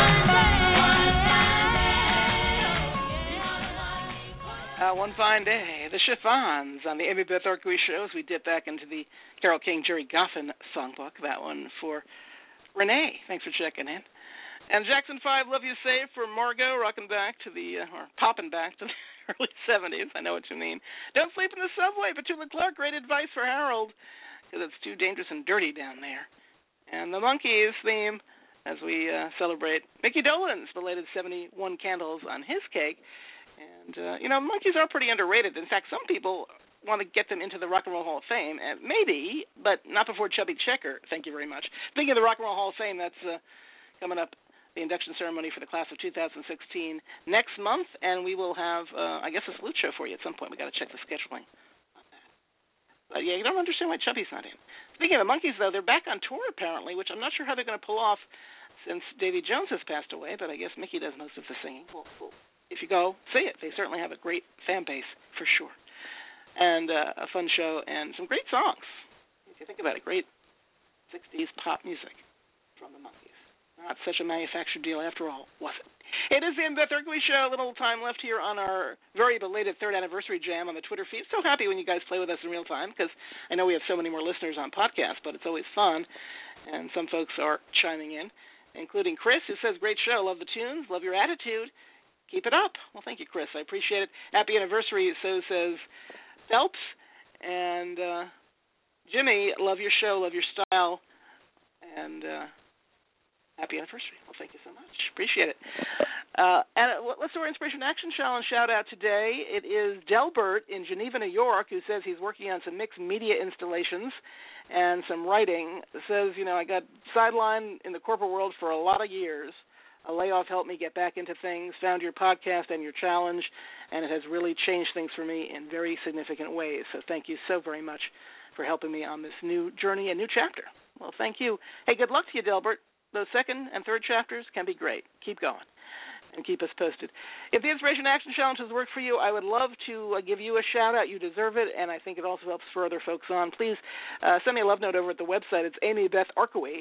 One Fine Day, the Chiffons on the Amy Beth Orkowitz Show as we dip back into the Carole King, Jerry Goffin songbook. That one for Renee. Thanks for checking in. And Jackson 5, Love You Save for Margot, rocking back to the, or popping back to the early 70s. I know what you mean. Don't sleep in the subway. Petula Clark, great advice for Harold, because it's too dangerous and dirty down there. And the Monkees theme as we celebrate Mickey Dolenz, belated 71 candles on his cake. And, Monkees are pretty underrated. In fact, some people want to get them into the Rock and Roll Hall of Fame. And maybe, but not before Chubby Checker. Thank you very much. Speaking of the Rock and Roll Hall of Fame, that's coming up, the induction ceremony for the class of 2016 next month. And we will have, I guess, a salute show for you at some point. We've got to check the scheduling on that. But, yeah, you don't understand why Chubby's not in. Speaking of the Monkees, though, they're back on tour, apparently, which I'm not sure how they're going to pull off since Davy Jones has passed away. But I guess Mickey does most of the singing. Well, if you go, see it. They certainly have a great fan base, for sure. And a fun show and some great songs. If you think about it, great 60s pop music from the Monkees. Not such a manufactured deal after all, was it? It is the Beth Orkowitz Show. A little time left here on our very belated third anniversary jam on the Twitter feed. So happy when you guys play with us in real time, because I know we have so many more listeners on podcasts, but it's always fun. And some folks are chiming in, including Chris, who says, great show, love the tunes, love your attitude. Keep it up. Well, thank you, Chris. I appreciate it. Happy anniversary, so says Phelps. And Jimmy, love your show, love your style. And happy anniversary. Well, thank you so much. Appreciate it. And let's do our Inspiration Action Challenge shout-out today. It is Delbert in Geneva, New York, who says he's working on some mixed media installations and some writing. Says, I got sidelined in the corporate world for a lot of years. A layoff helped me get back into things, found your podcast and your challenge, and it has really changed things for me in very significant ways. So thank you so very much for helping me on this new journey and new chapter. Well, thank you. Hey, good luck to you, Delbert. Those second and third chapters can be great. Keep going and keep us posted. If the Inspiration Action Challenge has worked for you, I would love to give you a shout-out. You deserve it, and I think it also helps for other folks on. Please send me a love note over at the website. It's Amy Beth Orkowitz,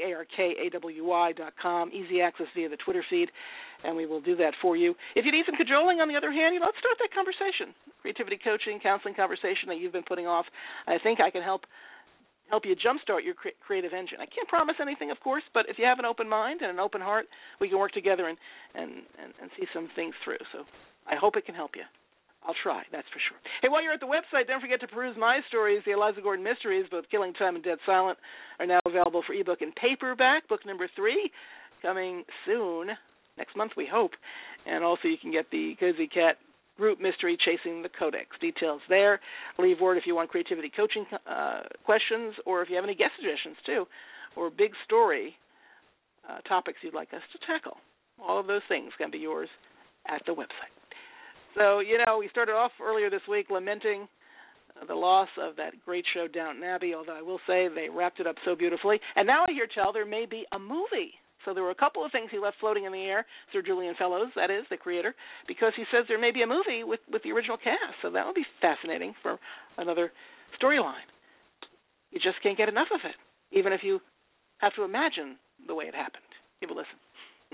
ARKAWY.com. Easy access via the Twitter feed, and we will do that for you. If you need some cajoling, on the other hand, let's start that conversation. Creativity coaching, counseling conversation that you've been putting off. I think I can help you jumpstart your creative engine. I can't promise anything, of course, but if you have an open mind and an open heart, we can work together and see some things through. So I hope it can help you. I'll try, that's for sure. Hey, while you're at the website, don't forget to peruse my stories. The Eliza Gordon Mysteries, both Killing Time and Dead Silent, are now available for ebook and paperback. Book number 3 coming soon, next month we hope. And also you can get the Cozy Cat group mystery, Chasing the Codex. Details there. Leave word if you want creativity coaching questions, or if you have any guest suggestions too, or big story topics you'd like us to tackle. All of those things can be yours at the website. So, we started off earlier this week lamenting the loss of that great show Downton Abbey, although I will say they wrapped it up so beautifully. And now I hear tell there may be a movie. So there were a couple of things he left floating in the air, Sir Julian Fellowes, that is, the creator, because he says there may be a movie with the original cast. So that would be fascinating for another storyline. You just can't get enough of it, even if you have to imagine the way it happened. Give a listen.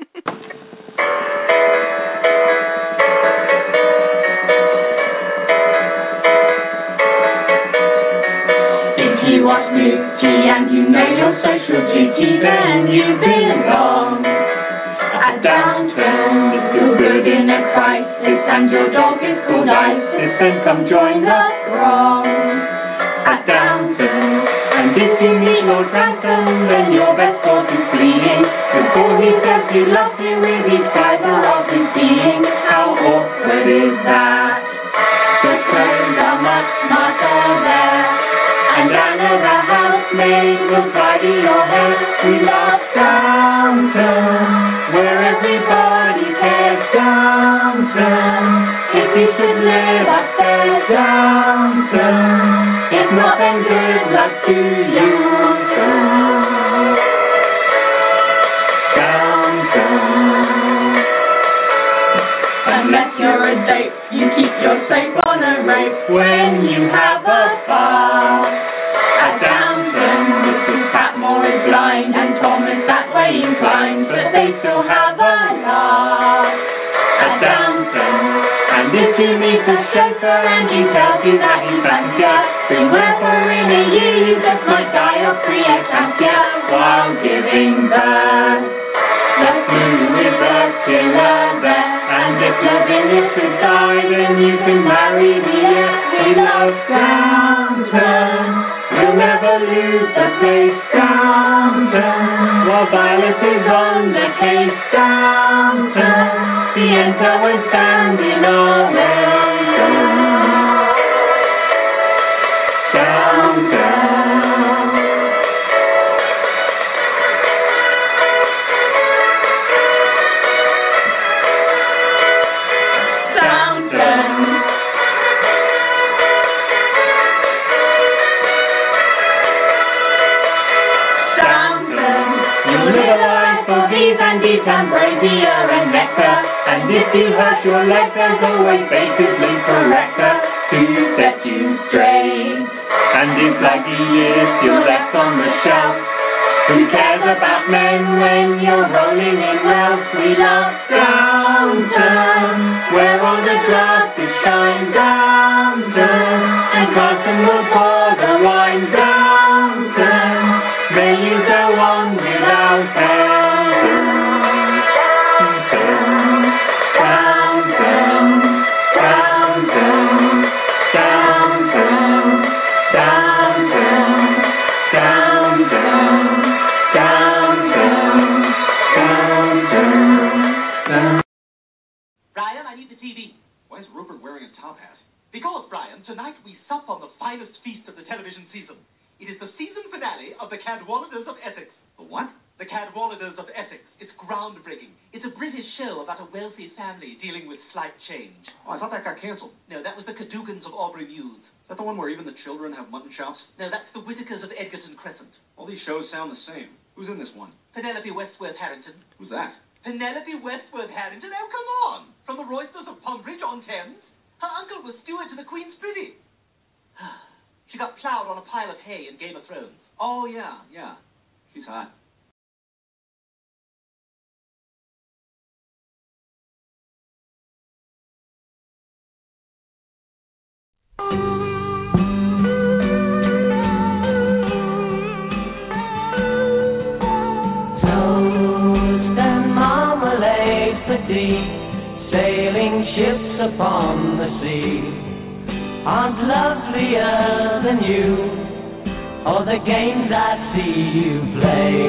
If you watch Moochie and you know your social duty, then you belong at Downton. If you're good in a crisis and your dog is called Isis, then come join the throng at Downton. And if you meet Lord Ransom, then your best course is fleeing before he says he loves you with his fiber of his being. How awkward is that? The clothes are much smarter there. And Anna the housemaid will tidy your hair. We love Downton, where everybody cares. Downton, if you should live up there, Downton. If not, then good luck to you. Downton. Unless you're a date, you keep your safe on a rape when you have a bar. At Downton, Mrs. Patmore is blind and Thomas that way inclined, but they still have a laugh. At Downton, and if you meet a chauffeur and he tells you that he fancies you, beware for in a year you just might die of preeclampsia while giving birth. The flu is a killer there, and if Lavinia should die, then you can marry the year. We love Downton, we'll never lose the place. Downton, while Violet is on the case. Downton, the enter will stand in our welcome. Downton. And eat ambrosia and nectar, and if you hurt your leg, there's always Baker's Leaf corrector to set you straight. And if like the years you're left on the shelf, who cares about men when you're rolling in wealth? We love Downton, where all the glasses shine. Downton, and Carson will pour the wine. Downton, may you go on without help. Brian, I need the TV. Why is Rupert wearing a top hat? Because, Brian, tonight we sup on the finest feast of the television season. It is the season finale of The Cadwalladers of Essex. The what? The Cadwalladers of Essex. It's groundbreaking. It's a British show about a wealthy family dealing with slight change. Oh, I thought that got canceled. No, that was the Cadugans of Aubrey Muse. Is that the one where even the children have mutton chops? No, that's the Whitakers of Edgerton Crescent. All these shows sound the same. Who's in this one? Penelope Westworth Harrington. Who's that? Penelope Westworth Harrington? Oh, come on! From the Roysters of Tonbridge-on-Thames? Her uncle was steward to the Queen's Privy. She got ploughed on a pile of hay in Game of Thrones. Oh, yeah. She's hot. Toast and marmalade for tea, sailing ships upon the sea aren't lovelier than you, or the games I see you play.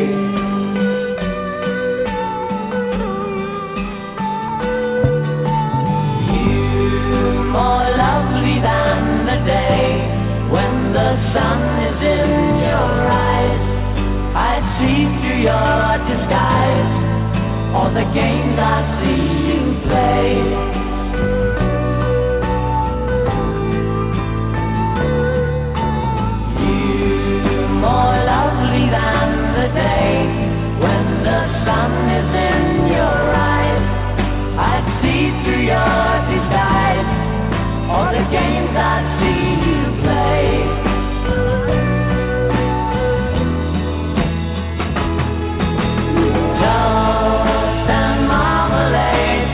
You more lovely than the day when the sun is in your eyes. I see through your disguise, or the games I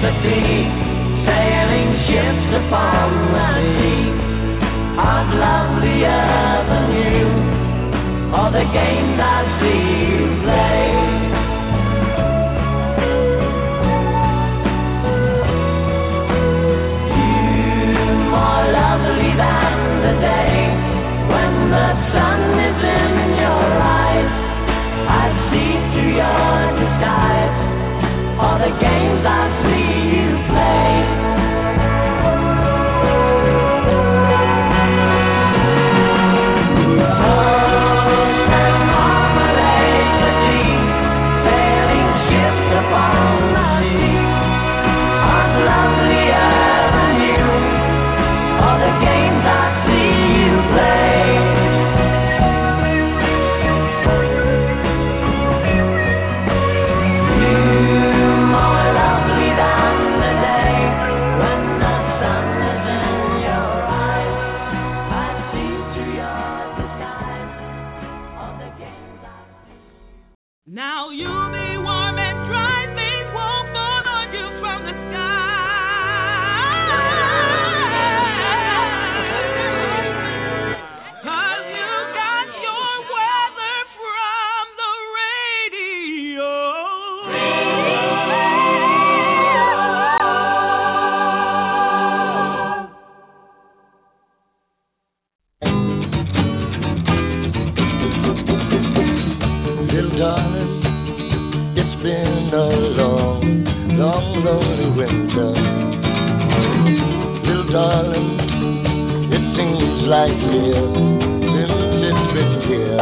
sea, sailing ships upon the sea of lovelier than you, all the games I see you play. You more lovely than the day when the sun is in your eyes. I see through your disguise all the games I see you play. Now you'll be warm and dry, things won't fall on you from the sky. 'Cause you got your weather from the radio. Little darling, it's been a long, long, lonely winter. Little darling, it seems like years since it's been here.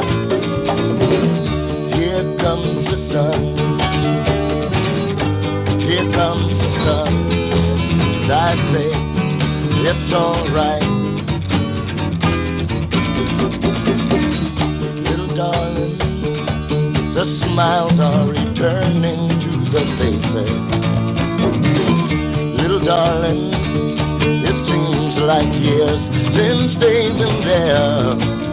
Here comes the sun. Here comes the sun. And I say, it's alright. Little darling, the smiles are returning to the faces. Little darling, it seems like years since they've been there.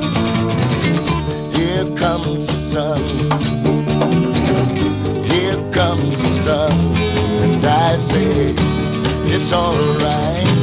Here comes the sun. Here comes the sun. And I say, it's alright.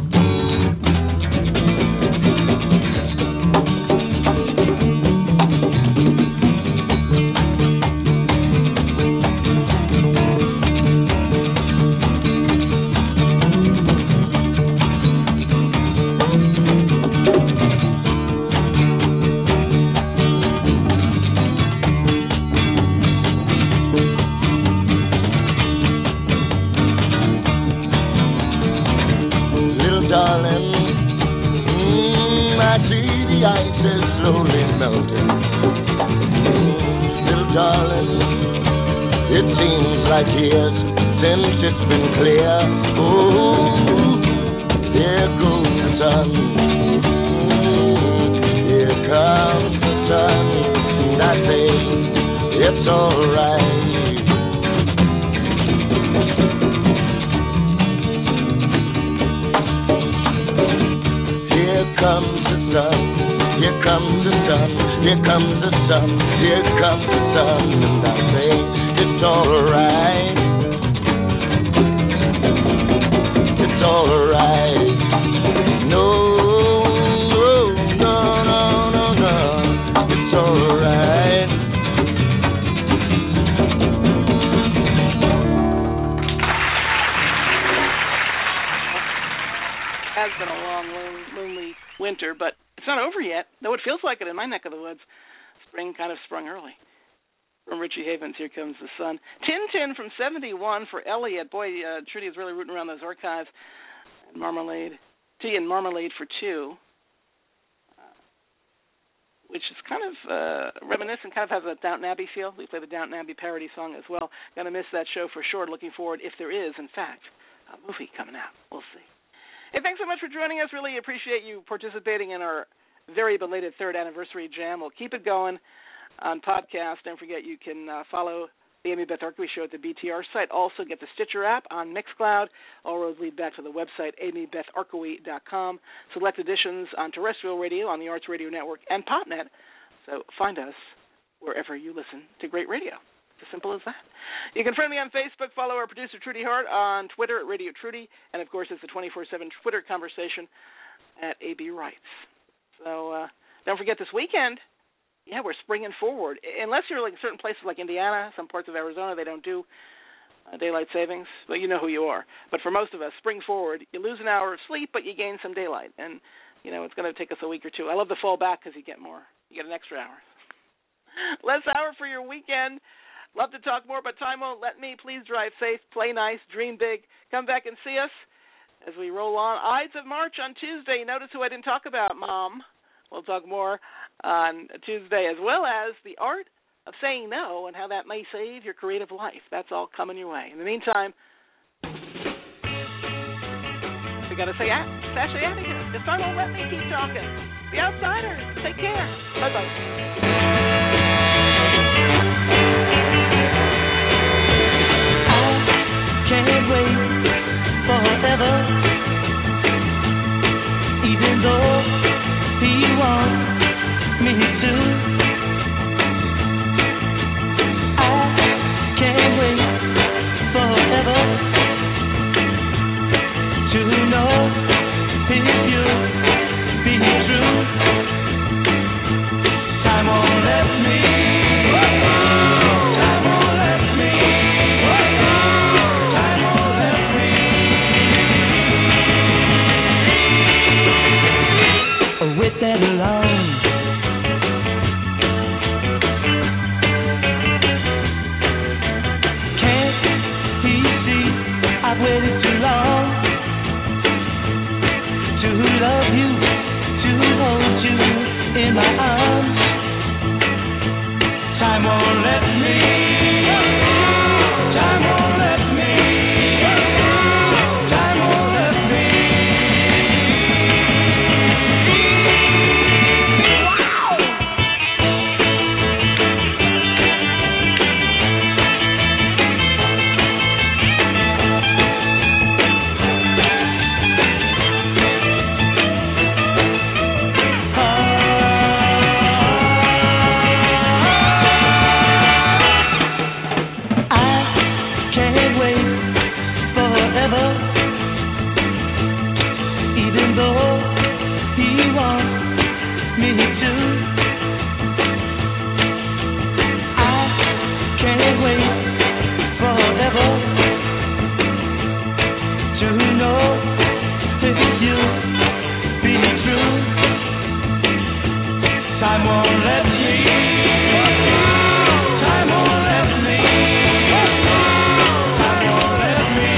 Kind of sprung early. From Richie Havens, Here Comes the Sun. Tin from 71 for Elliot. Boy, Trudy is really rooting around those archives. And Marmalade. Tea and Marmalade for 2. Which is kind of reminiscent, kind of has a Downton Abbey feel. We play the Downton Abbey parody song as well. Gonna miss that show for sure. Looking forward, if there is, in fact, a movie coming out. We'll see. Hey, thanks so much for joining us. Really appreciate you participating in our very belated 3rd anniversary jam. We'll keep it going on podcast. Don't forget you can follow the Amy Beth Arkowy Show at the BTR site. Also get the Stitcher app on Mixcloud. All roads lead back to the website, amybetharkowy.com. Select editions on terrestrial radio, on the Arts Radio Network, and PopNet. So find us wherever you listen to great radio. It's as simple as that. You can friend me on Facebook, follow our producer Trudy Hart on Twitter at Radio Trudy, and of course it's the 24/7 Twitter conversation at AB Rights. So don't forget this weekend, we're springing forward. Unless you're like certain places like Indiana, some parts of Arizona, they don't do daylight savings. Well, you know who you are. But for most of us, spring forward, you lose an hour of sleep, but you gain some daylight. And, it's going to take us a week or two. I love the fall back because you get more. You get an extra hour. Less hour for your weekend. Love to talk more, but time won't let me. Please drive safe, play nice, dream big. Come back and see us as we roll on. Ides of March on Tuesday. Notice who I didn't talk about, Mom. We'll talk more on Tuesday, as well as the art of saying no and how that may save your creative life. That's all coming your way. In the meantime, we got to say, Sashay out of here. The sun won't let me keep talking. The Outsiders, take care. Bye-bye. Can't wait forever, even though he wants me to. I can't wait forever to know if you'll be true. Time won't let me. Time won't let me. Time won't let me. With that alone. Can't he see I've waited too long to love you, to hold you in my arms? Time won't let me. Time won't let me. Time won't let me. Even though he wants me to, I can't wait forever to know if you'll be true. Time won't let me. Time won't let me. Time won't let me.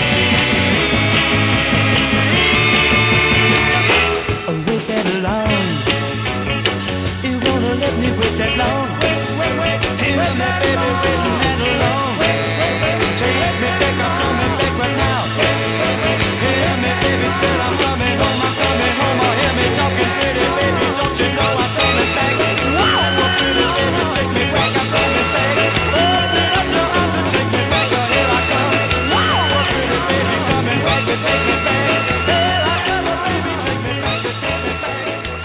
Wait that long. You wanna let me wait that long? Wait, hear me, baby, waiting that long. Take me back, I'm coming back right now. Hear me, baby, said I'm coming home, or hear me talking pretty, baby, don't you know I'm coming back? Wow, pretty baby, take me back, I'm coming back. Open up your arms and take me back, or here I come. Wow, pretty baby, coming back and take me back. Here I come, baby, take me back and take me back.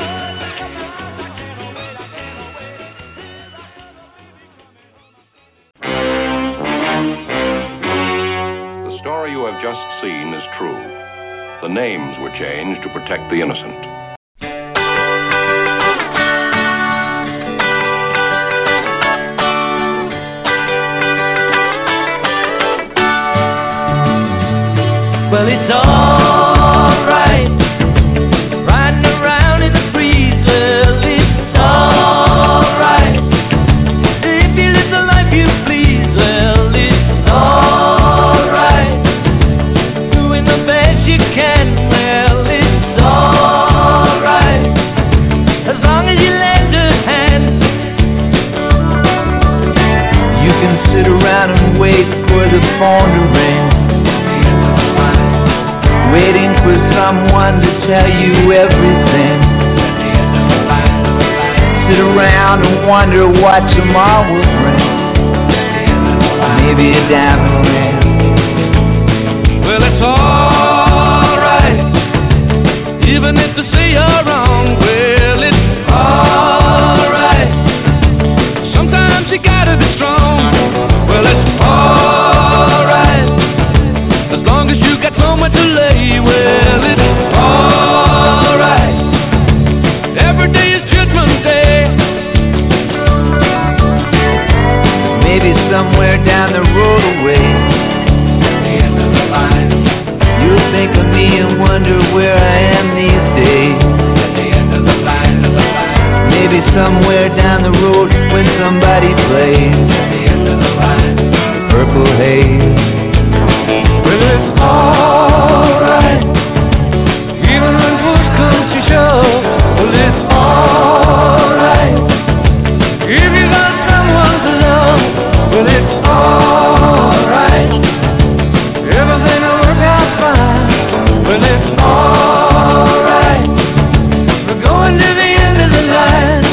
The story you have just seen is true. The names were changed to protect the innocent. Well, it's alright, riding around in the breeze. Well, it's alright, if you live the life you please. Well, it's alright, doing the best you can. Well, it's alright, as long as you lend a hand. You can sit around and wait for the phone to ring, waiting for someone to tell you everything. Sit around and wonder what tomorrow will bring. Maybe a diamond ring. Well, it's alright, even if they say you're wrong. Well, it's alright, sometimes you gotta be strong. got somewhere to lay. Well, it's alright. Every day is Judgment Day. Maybe somewhere down the road away, at the end of the line, you'll think of me and wonder where I am these days. At the end of the line, maybe somewhere down the road when somebody plays. At the end of the line, the Purple Haze. Well, it's alright. Even when push comes to shove. Well, it's alright. If you got someone to love. Well, it's alright. Everything will work out fine. Well, it's alright. We're going to the end of the line.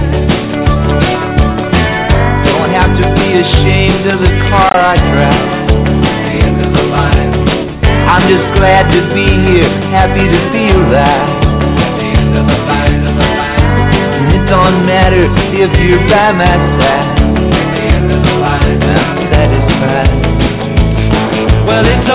Don't have to be ashamed of the car I drive. The end of the line. I'm just glad to be here, happy to feel that. The end of the line, And it don't matter if you're by my side. I'm satisfied. Well, it's